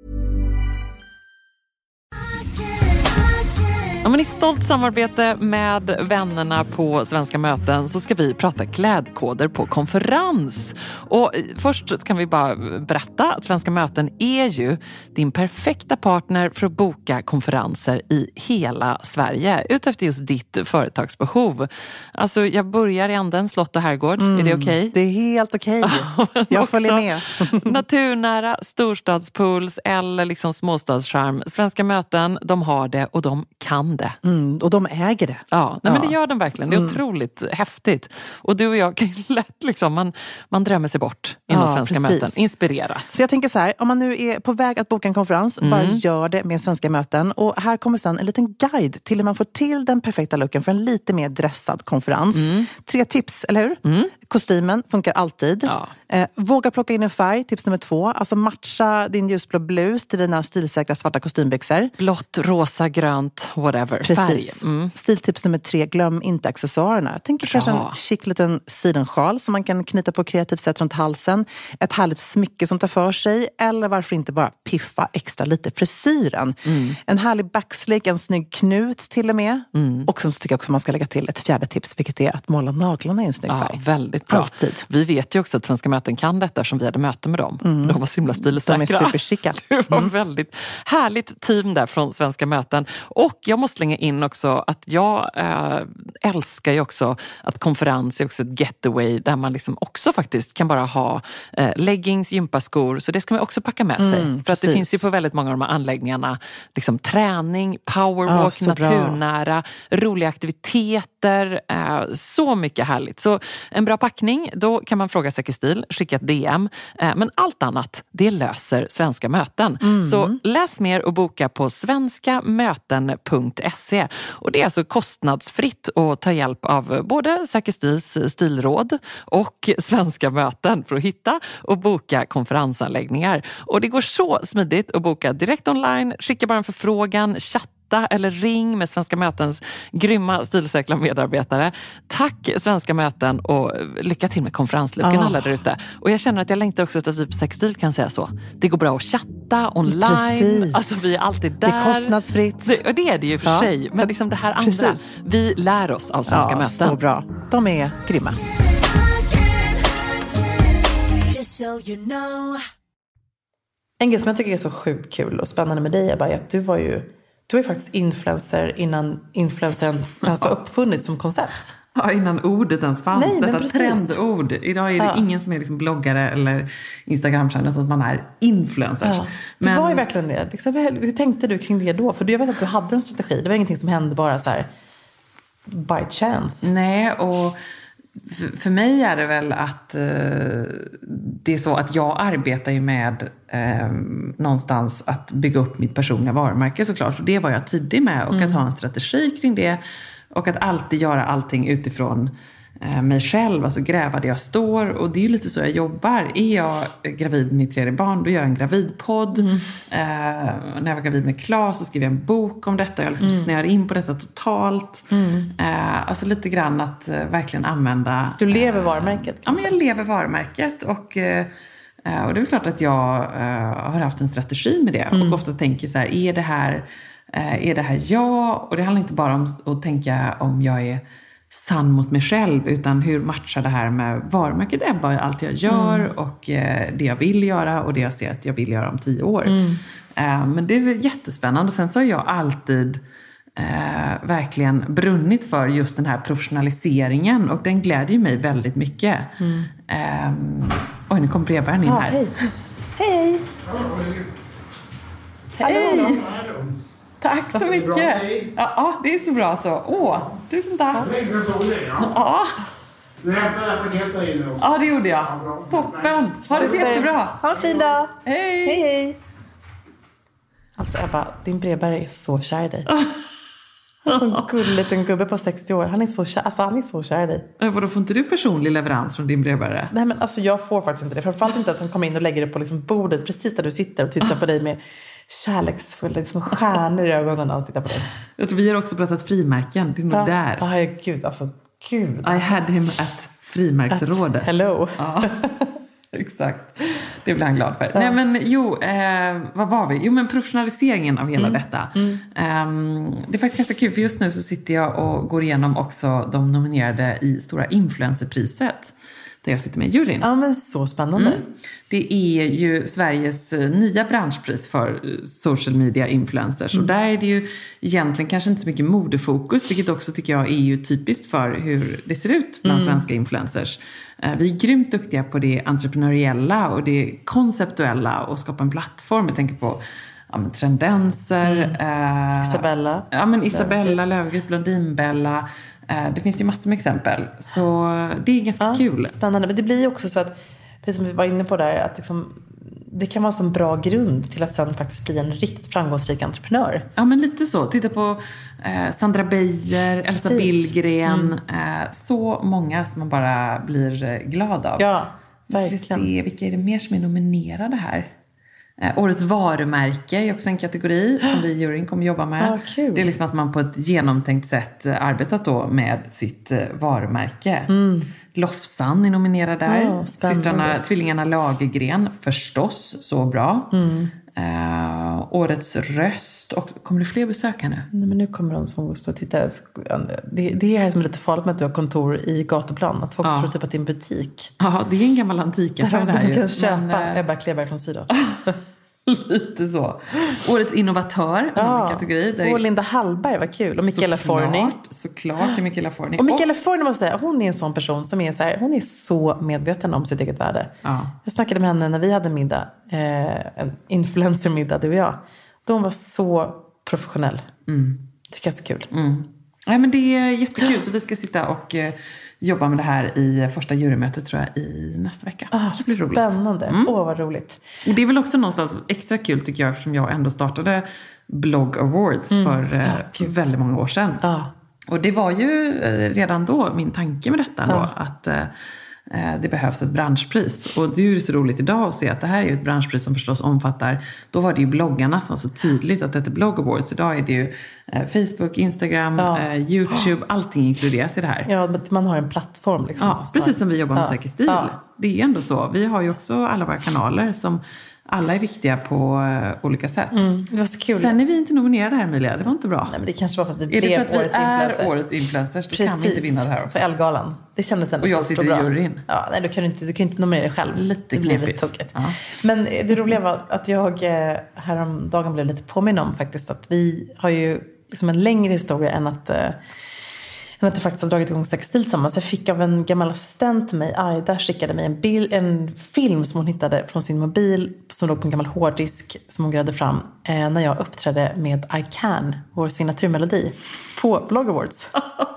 Ja, men i stolt samarbete med vännerna på Svenska möten så ska vi prata klädkoder på konferens. Och först kan vi bara berätta att Svenska möten är ju din perfekta partner för att boka konferenser i hela Sverige utefter just ditt företagsbehov. Alltså jag börjar i änden slott och herrgård. Är det okej? Det är helt okej. Jag följer med. Naturnära storstadspools eller liksom småstadscharm. Svenska möten, de har det och de kan det. Och de äger det. Ja, men det gör de verkligen. Det är otroligt häftigt. Och du och jag kan lätt liksom, man drömmer sig bort inom Svenska möten. Inspireras. Så jag tänker så här, om man nu är på väg att boka en konferens, bara gör det med Svenska möten. Och här kommer sen en liten guide till hur man får till den perfekta looken för en lite mer dressad konferens. 3 tips, eller hur? Kostymen funkar alltid. Ja. Våga plocka in en färg, tips nummer 2. Alltså matcha din ljusblå blus till dina stilsäkra svarta kostymbyxor. Blått, rosa, grönt, whatever. Precis. Färg. Stiltips nummer 3, glöm inte accessoarerna. Jag tänker kanske en chic liten sidensjal som man kan knyta på kreativt sätt runt halsen. Ett härligt smycke som tar för sig. Eller varför inte bara piffa extra lite frisyren. En härlig backslick, en snygg knut till och med. Och sen så tycker jag också man ska lägga till ett fjärde tips, vilket är att måla naglarna i en snygg färg. Väldigt bra. Alltid. Vi vet ju också att Svenska Möten kan detta eftersom vi hade möte med dem. De var så himla stilsäkra. De är superchicka. Det var väldigt härligt team där från Svenska Möten. Och jag måste slänga in också att jag älskar ju också att konferens är också ett getaway där man liksom också faktiskt kan bara ha leggings, gympaskor. Så det ska man också packa med sig. För att det finns ju på väldigt många av de här anläggningarna liksom träning, powerwalk, naturnära, roliga aktiviteter. Så mycket härligt. Så en bra packning, då kan man fråga Säker Stil, skicka ett DM. Men allt annat, det löser Svenska Möten. Så läs mer och boka på svenskamöten.se. Och det är alltså kostnadsfritt att ta hjälp av både Säker Stils stilråd och Svenska Möten för att hitta och boka konferensanläggningar. Och det går så smidigt att boka direkt online, skicka bara en förfrågan, chatta eller ring med Svenska Mötens grymma stilsäkra medarbetare. Tack Svenska Möten och lycka till med konferenslucken alla där ute. Och jag känner att jag längtar också att typ Säker Stil kan säga så. Det går bra att chatta online. Precis. Alltså vi är alltid där. Det är kostnadsfritt. Det är det ju för sig. Men liksom det här andra. Precis. Vi lär oss av Svenska Möten. Så bra. De är grymma. En grej som jag tycker är så sjukt kul och spännande med dig är bara att du var ju faktiskt influencer innan influencern alltså uppfunnits som koncept. Ja, innan ordet ens fanns. Nej, detta trendord. Idag är det ingen som är liksom bloggare eller Instagram-kändis, utan man är influencer. Ja. Det var ju verkligen det. Liksom, hur tänkte du kring det då? För jag vet att du hade en strategi. Det var ingenting som hände bara så här by chance. Nej, och för mig är det väl att det är så att jag arbetar ju med någonstans att bygga upp mitt personliga varumärke såklart. Och det var jag tidig med. Och att ha en strategi kring det. Och att alltid göra allting utifrån mig själv. Alltså gräva där jag står. Och det är ju lite så jag jobbar. Är jag gravid med mitt 3:e barn, då gör jag en gravidpodd. När jag var gravid med Claes så skrev jag en bok om detta. Jag liksom snöar in på detta totalt. Alltså lite grann att verkligen använda... Du lever varumärket. Ja, men jag lever varumärket. Och det är väl klart att jag har haft en strategi med det. Och ofta tänker så här, är det här jag? Och det handlar inte bara om att tänka om jag är sann mot mig själv, utan hur matchar det här med varumärket Ebba, allt jag gör och det jag vill göra och det jag ser att jag vill göra om 10 år. Men det är jättespännande. Sen så har jag alltid verkligen brunnit för just den här professionaliseringen, och den glädjer mig väldigt mycket. Oj, nu kom brevbäraren in här. Hej! Hej! Hej! Tack så mycket. Ja, det är så bra så. Tusen tack. Ja. Du hämtade paketet där inne också. Ja, det gjorde jag. Toppen. Ha det så jättebra. Ha en fin dag. Hej. Hej, hej. Alltså Ebba, din brevbärare är så kär i dig. Han är en gullig liten gubbe på 60 år. Han är så kär i dig. Vadå, får inte du personlig leverans från din brevbärare? Nej, men alltså jag får faktiskt inte det. Framförallt inte att han kommer in och lägger det på liksom bordet precis där du sitter och tittar på dig med kärleksfulla liksom stjärnor i ögonen och tittar på dig. Jag tror vi har också pratat frimärken. Det är nog där. Ja, gud, alltså gud. I had him at frimärksrådet. Hello. Ja, exakt. Det blir han glad för. Nej, men vad var vi? Jo, men professionaliseringen av hela detta. Det är faktiskt ganska kul, för just nu så sitter jag och går igenom också de nominerade i Stora Influencerpriset, där jag sitter med i juryn. Ja, men så spännande. Det är ju Sveriges nya branschpris för social media influencers. Och där är det ju egentligen kanske inte så mycket modefokus, vilket också tycker jag är ju typiskt för hur det ser ut bland svenska influencers. Vi är grymt duktiga på det entreprenöriella och det konceptuella och skapa en plattform. Jag tänker på tendenser. Isabella. Ja, men Isabella Löfgren, Blondinbella. Det finns ju massor med exempel. Så det är ganska kul. Spännande. Men det blir också så att, precis som vi var inne på där, att liksom, det kan vara som bra grund till att sen faktiskt bli en riktigt framgångsrik entreprenör. Ja, men lite så. Titta på Sandra Beijer, Elsa Billgren. Så många som man bara blir glad av. Ja, verkligen. Ska vi se, vilka är det mer som är nominerade här? Årets varumärke är också en kategori som vi i juryn kommer jobba med. Det är liksom att man på ett genomtänkt sätt arbetat då med sitt varumärke. Lofsan är nominerad där. Tvillingarna Lagergren, förstås, så bra. Årets röst. Och kommer det fler besökare nu? Nej, men nu kommer de som står och tittar. Det är här som är lite farligt med att du har kontor i gatuplan. Att folk tror typ att det är en butik. Ja, det är en gammal antikaffär där. De kan köpa Ebba Kleberg från Syden. Lite så. Årets innovatör, en kategori. Där och Linda Hallberg, var kul. Och Michaela Forni. Såklart, Michaela Forni. Och Michaela Forni måste säga, hon är en sån person som är så här, hon är så medveten om sitt eget värde. Jag snackade med henne när vi hade middag, en influencer-middag, du och jag. Då hon var så professionell. Tycker jag är så kul. Ja, men det är jättekul, så vi ska sitta och jobba med det här i första jurymötet, tror jag, i nästa vecka. Det blir spännande. Vad roligt. Och det är väl också någonstans extra kul, tycker jag, eftersom jag ändå startade Blogg Awards för väldigt många år sedan. Och det var ju redan då min tanke med detta då, att det behövs ett branschpris. Och det är ju så roligt idag att se att det här är ju ett branschpris som förstås omfattar, då var det ju bloggarna som var så tydligt att det är Blogg Awards. Idag är det ju Facebook, Instagram, YouTube, allting inkluderas i det här. Ja, man har en plattform liksom. Ja, precis som vi jobbar med säker stil. Det är ändå så. Vi har ju också alla våra kanaler som alla är viktiga på olika sätt. Det var så kul. Sen är vi inte nominerade här, Emilia. Det var inte bra. Nej, men det kanske var för att vi är blev det för att vi är årets influencers? Då kan vi inte vinna det här också. För Ellegalan. Det kändes ändå och jag sitter i juryn. Ja, nej, du kan inte nominera dig själv. Lite tokigt. Men det roliga var att jag häromdagen blev lite påminn om faktiskt att vi har ju liksom en längre historia än att det faktiskt har dragit igång Säker stil tillsammans. Jag fick av en gammal assistent till mig, Aida, skickade mig en film som hon hittade från sin mobil som låg på en gammal hårddisk som hon grävde fram när jag uppträdde med I Can, vår signaturmelodi, på Blogg Awards.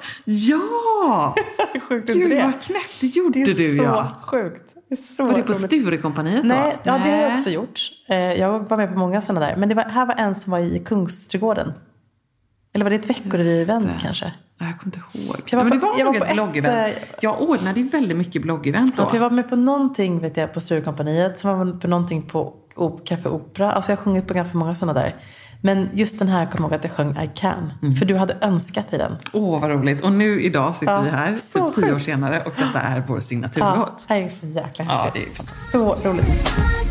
Ja! Sjukt. Gud, vad knäppt, det gjorde du. Det är så sjukt. Det är så var det på Sturekompaniet då? Nej, ja, det har jag också gjort. Jag var med på många sådana där. Men här var en som var i Kungsträdgården. Eller var det ett veckorevent kanske? Jag kommer inte ihåg. Men det var nog ett bloggevent. Jag ordnade ju väldigt mycket bloggevent då. Ja, för jag var med på någonting, vet jag, på Sturekompaniet. Sen var jag på någonting på Café Opera. Alltså jag har sjungit på ganska många sådana där. Men just den här kommer jag ihåg att jag sjöng I Can. För du hade önskat i den. Vad roligt. Och nu idag sitter vi här, så 10 år senare. Och detta är vår signaturlåt. Det är så jäkla häftigt. Ja, det är fantastiskt. Så roligt.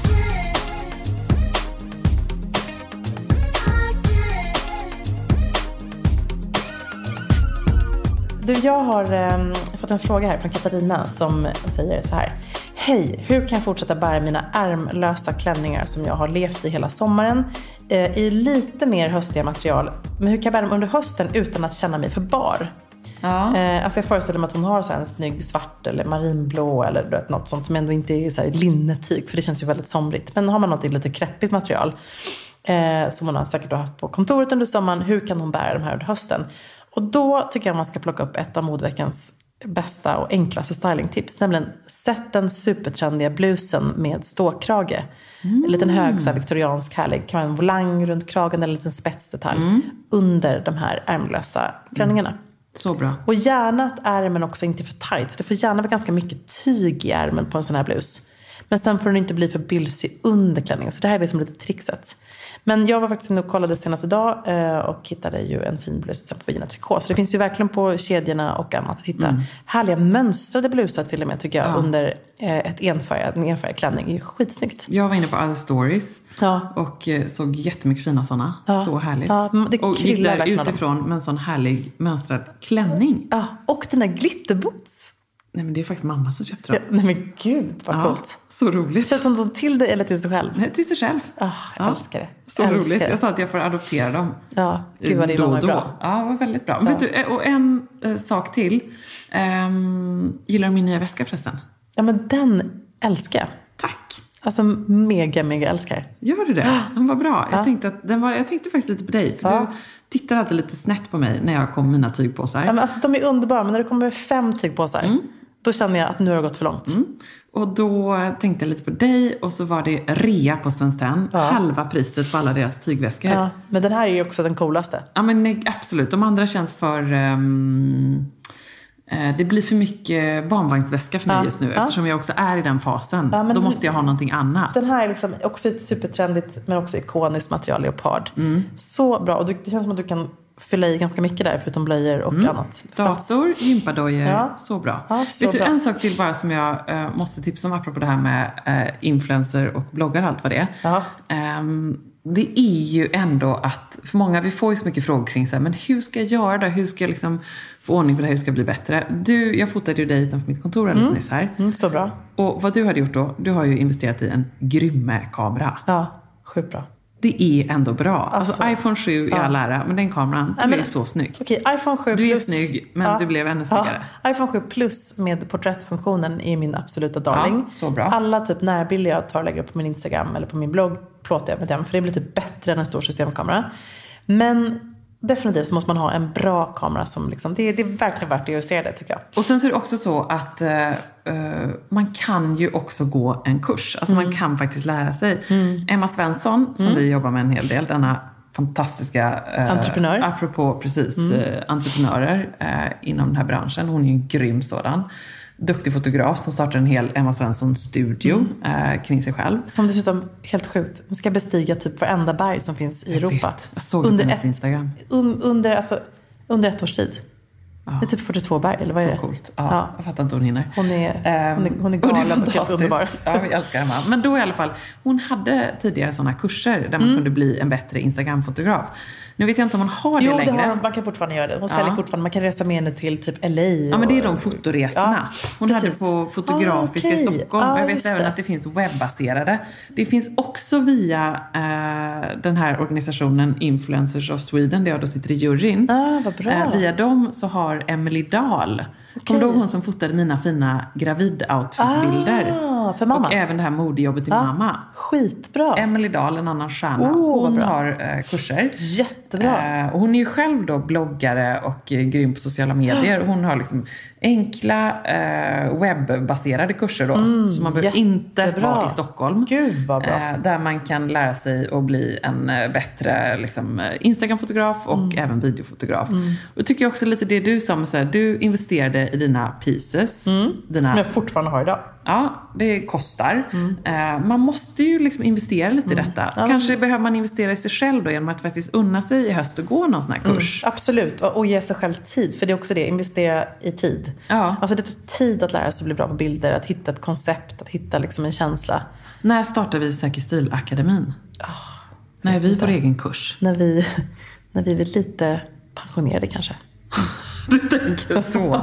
Du, jag har fått en fråga här från Katarina som säger så här. Hej, hur kan jag fortsätta bära mina ärmlösa klänningar som jag har levt i hela sommaren i lite mer höstiga material? Men hur kan jag bära dem under hösten utan att känna mig för bar? Alltså jag föreställer mig att hon har så här en snygg svart eller marinblå eller något sånt som ändå inte är så här linnetyg, för det känns ju väldigt somrigt. Men har man något lite kreppigt material som hon har säkert haft på kontoret under sommaren, hur kan hon bära de här under hösten? Och då tycker jag man ska plocka upp ett av modeveckans bästa och enklaste stylingtips. Nämligen sätt den supertrendiga blusen med ståkrage. En liten hög så här viktoriansk härlig. Kan vara en volang runt kragen eller en liten spetsdetalj. Under de här ärmlösa klänningarna. Så bra. Och gärna att ärmen också inte är för tight. Det får gärna vara ganska mycket tyg i ärmen på en sån här blus. Men sen får den inte bli för bylsig under klänningen. Så det här är liksom lite trixet. Men jag var faktiskt inne och kollade senast idag och hittade ju en fin blus på Gina Tricot. Så det finns ju verkligen på kedjorna och annat att hitta härliga mönstrade blusar till och med, tycker jag, under en enfärgad klänning. Det är ju skitsnyggt. Jag var inne på Other Stories och såg jättemycket fina sådana. Så härligt. Ja, det och gick där utifrån med en sån härlig mönstrad klänning. Ja, och den här glitterboots. Nej, men det är faktiskt mamma som köpte dem. Nej men gud, vad coolt. Så roligt. Köpte hon dem till dig eller till sig själv? Nej, till sig själv. Jag älskar det. Så roligt. Jag sa att jag får adoptera dem. Ja, gud vad det var bra. Ja, det var väldigt bra. Men vet du, och en sak till. Gillar du min nya väska förresten? Ja, men den älskar jag. Tack. Alltså mega älskar. Gör du det? Den var bra. Jag tänkte faktiskt lite på dig. För du tittar alltid lite snett på mig när jag kom med mina tygpåsar. Ja, men alltså de är underbara. Men när det kommer 5 tygpåsar, Då känner jag att nu har det gått för långt. Och då tänkte jag lite på dig. Och så var det rea på Svenskt Tenn. Halva priset på alla deras tygväskor. Ja, men den här är ju också den coolaste. Ja, men absolut. De andra känns för... det blir för mycket barnvagnsväska för mig just nu. Eftersom jag också är i den fasen. Ja, då måste jag ha någonting annat. Den här är liksom också ett supertrendigt men också ikoniskt material, leopard. Så bra. Och det känns som att du kan fylla i ganska mycket där förutom blöjor och annat. Dator, gympadojor, så bra. Vet du, en sak till bara som jag måste tipsa om apropå det här med influencer och bloggar och allt vad det är. Det är ju ändå att, för många, vi får ju så mycket frågor kring så här, men hur ska jag göra det? Hur ska jag liksom få ordning på det här? Hur ska jag bli bättre? Jag fotade ju dig utanför mitt kontor alldeles nyss här. Så bra. Och vad du hade gjort då? Du har ju investerat i en grymme kamera. Ja, sjukt bra. Det är ändå bra. Alltså iPhone 7 i all ära, men den kameran, det är så snyggt. Okej, iPhone 7 du är plus, snygg, men du blev ännu snyggare. iPhone 7 plus med porträttfunktionen är min absoluta darling. Så bra. Alla typ närbilder jag tar och lägger upp på min Instagram eller på min blogg plåtar jag med den, för det blir typ bättre än en stor systemkamera. Men definitivt så måste man ha en bra kamera som liksom, det är verkligen värt att investera det, tycker jag. Och sen så är det också så att man kan ju också gå en kurs. Alltså man kan faktiskt lära sig. Emma Svensson, som vi jobbar med en hel del, denna fantastiska entreprenör. Apropå entreprenörer inom den här branschen. Hon är ju en grym sådan. Duktig fotograf som startar en hel Emma Svensson-studio kring sig själv. Som dessutom, helt sjukt, man ska bestiga typ varenda berg som finns i Europa. Jag såg det på hennes Instagram. Under ett års tid. Det är typ 42 berg, eller vad är det? Så coolt. Ja. Jag fattar inte hon hinner. Hon är galen och helt underbar. Ja, vi älskar Emma. Men då i alla fall, hon hade tidigare sådana kurser där man kunde bli en bättre Instagram-fotograf. Nu vet jag inte om man har det längre. Jo, man kan fortfarande göra det. Hon säljer fortfarande, man kan resa med henne till typ LA. Ja, men det är de fotoresorna. Hon hade på Fotografiska i Stockholm. Jag vet även att det finns webbaserade. Det finns också via den här organisationen Influencers of Sweden, där jag då sitter i juryn. Vad bra. Via dem så har Emily Dahl. Kommer du ihåg hon som fotade mina fina gravid-outfitbilder? För mamma. Och även det här modejobbet till mamma. Skitbra. Emily Dahl, en annan stjärna. Hon har kurser. Jättebra. Och hon är ju själv då bloggare och grym på sociala medier. Hon har liksom enkla webbaserade kurser då. Så man behöver inte vara i Stockholm. Gud vad bra. Där man kan lära sig att bli en bättre liksom, Instagram-fotograf och även videofotograf. Och tycker jag också lite det du sa med så här, du investerade i dina pieces. Som jag fortfarande har idag. Ja, det kostar. Man måste ju liksom investera lite i detta. Kanske behöver man investera i sig själv då, genom att faktiskt unna sig i höst och gå någon sån här kurs. Absolut, och ge sig själv tid. För det är också det, investera i tid. Alltså det tar tid att lära sig att bli bra på bilder, att hitta ett koncept, att hitta liksom en känsla. När startar vi Säker Stil-akademin? När är vi vår egen kurs? När vi är lite pensionerade kanske. Du tänker så.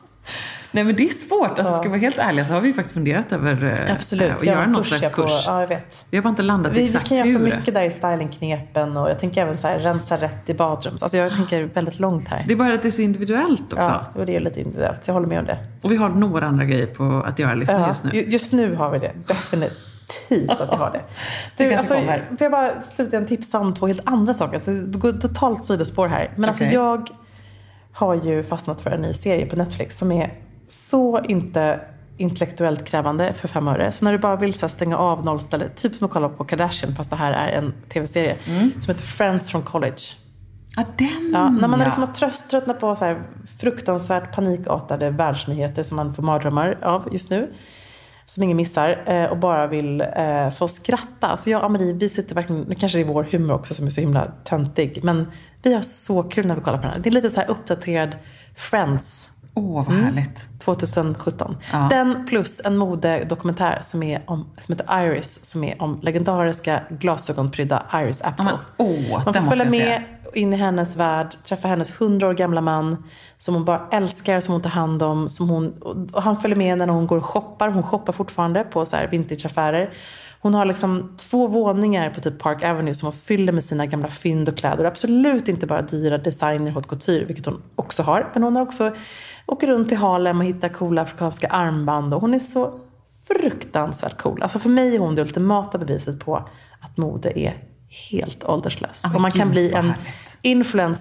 Nej, men det är svårt. Alltså, ska jag vara helt ärlig så har vi faktiskt funderat över att göra någon slags kurs. Ja, jag vet. Vi har bara inte landat exakt hur. Vi kan göra så mycket där i stylingknepen, och jag tänker även så här, rensa rätt i badrums. Alltså jag tänker väldigt långt här. Det är bara att det är så individuellt också. Ja, och det är lite individuellt. Jag håller med om det. Och vi har några andra grejer på att göra listan just nu. Just nu har vi det. Definitivt att vi har det. Du, alltså, får jag bara slutligen tipsa om 2 helt andra saker. Alltså, det går totalt sidospår här. Men alltså jag har ju fastnat för en ny serie på Netflix som är så inte intellektuellt krävande för 5 öre. Så när du bara vill så stänga av nollstället, typ som att kolla på Kardashian, fast det här är en tv-serie som heter Friends from College. Ja, den. Ja, när man liksom har tröttnat på så här fruktansvärt panikartade världsnyheter som man får mardrömmar av just nu, som ingen missar, och bara vill få skratta. Alltså jag och Amelie, vi sitter verkligen, nu kanske det är vår humor också som är så himla töntig, men vi har så kul när vi kollar på den här. Det är lite så här uppdaterad Friends. Vad härligt. 2017. Ja. Den plus en modedokumentär som heter Iris, som är om legendariska glasögonprydda Iris Apfel. Man får följa med in i hennes värld, träffa hennes 100 år gamla man som hon bara älskar, som hon tar hand om, och han följer med när hon går och shoppar. Hon shoppar fortfarande på så här vintageaffärer. Hon har liksom 2 våningar på typ Park Avenue som hon fyller med sina gamla fynd och kläder. Absolut inte bara dyra designer haute couture, vilket hon också har. Men hon har också åker runt i Harlem och hittar coola afrikanska armband. Och hon är så fruktansvärt cool. Alltså för mig är hon det ultimata beviset på att mode är helt ålderslös. Och man kan bli en influencer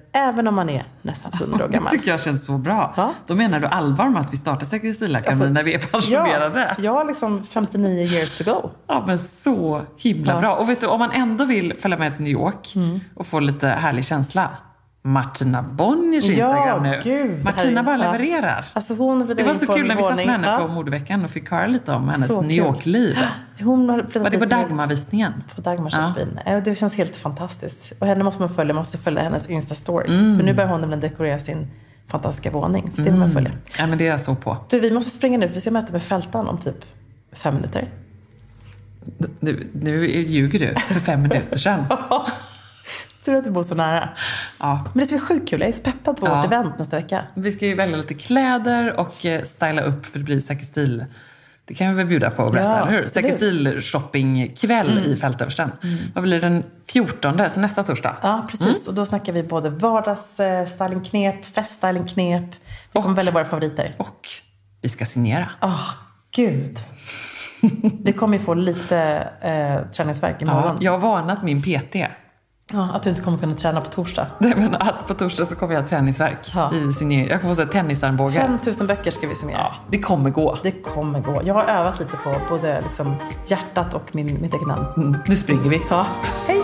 även om man är nästan 100 år gammal. Det tycker jag känns så bra. Ja. Då menar du allvar med att vi startar Säker Stil-akademin när vi är pensionerade. Ja, jag har liksom 59 years to go. Ja, men så himla bra. Och vet du, om man ändå vill följa med till New York och få lite härlig känsla. Martina Bonniers Instagram nu. Gud, Martina bara levererar. Alltså det var så kul när vi satt med henne på modeveckan och fick höra lite om hennes så New York-liv. Var det på Dagmar-visningen? På Dagmar-visningen. Det känns helt fantastiskt. Och henne måste man måste följa hennes Insta-stories. För nu börjar hon nämligen dekorera sin fantastiska våning. Så det vill man följa. Ja, men det är jag så på. Du, vi måste springa nu. Vi ska möta med Fältan om typ 5 minuter. Nu ljuger du för 5 minuter sedan. Tror du att du bor så nära? Ja. Men det ska bli sjukt kul. Jag är så peppad på vårt event nästa vecka. Vi ska ju välja lite kläder och styla upp för det blir Säker Stil. Det kan vi väl bjuda på och berätta, eller hur? Säker Stil-shoppingkväll i Fältöversten. Vad blir den 14, så nästa torsdag? Ja, precis. Och då snackar vi både vardagsstylingknep, feststylingknep. Vi kommer välja våra favoriter. Och vi ska signera. Gud. Det kommer ju få lite träningsvärk imorgon. Jag har varnat min PT. Ja, att du inte kommer kunna träna på torsdag. Nej, men att på torsdag så kommer jag ha träningsvärk i signering. Jag kommer få tennisarmbågar. 5000 böcker ska vi signera. Ja, det kommer gå. Det kommer gå. Jag har övat lite på både liksom hjärtat och mitt eget namn. Nu springer vi. Ja, hej!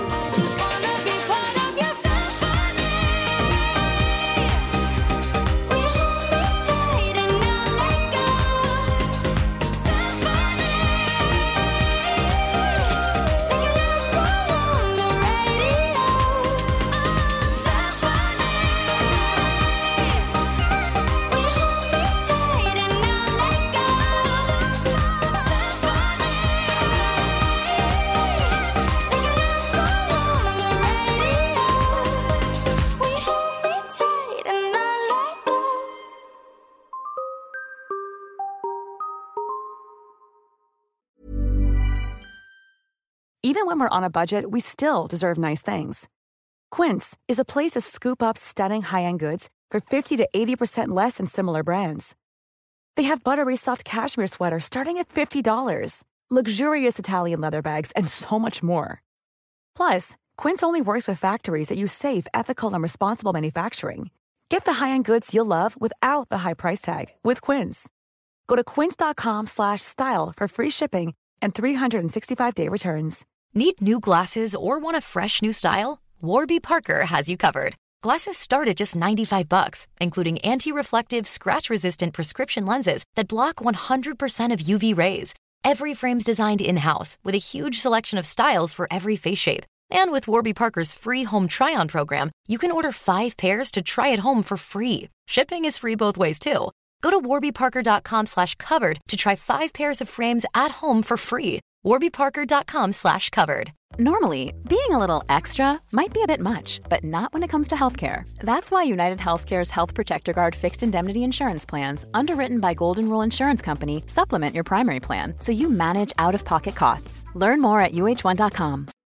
Even when we're on a budget, we still deserve nice things. Quince is a place to scoop up stunning high-end goods for 50 to 80% less than similar brands. They have buttery soft cashmere sweaters starting at $50, luxurious Italian leather bags, and so much more. Plus, Quince only works with factories that use safe, ethical, and responsible manufacturing. Get the high-end goods you'll love without the high price tag with Quince. Go to quince.com/style for free shipping and 365-day returns. Need new glasses or want a fresh new style? Warby Parker has you covered. Glasses start at just $95, including anti-reflective, scratch-resistant prescription lenses that block 100% of UV rays. Every frame's designed in-house with a huge selection of styles for every face shape. And with Warby Parker's free home try-on program, you can order 5 pairs to try at home for free. Shipping is free both ways, too. Go to warbyparker.com/covered to try 5 pairs of frames at home for free. warbyparker.com/covered. Normally, being a little extra might be a bit much, but not when it comes to healthcare. That's why United Healthcare's Health Protector Guard fixed indemnity insurance plans, underwritten by Golden Rule Insurance Company, supplement your primary plan so you manage out-of-pocket costs. Learn more at uh1.com.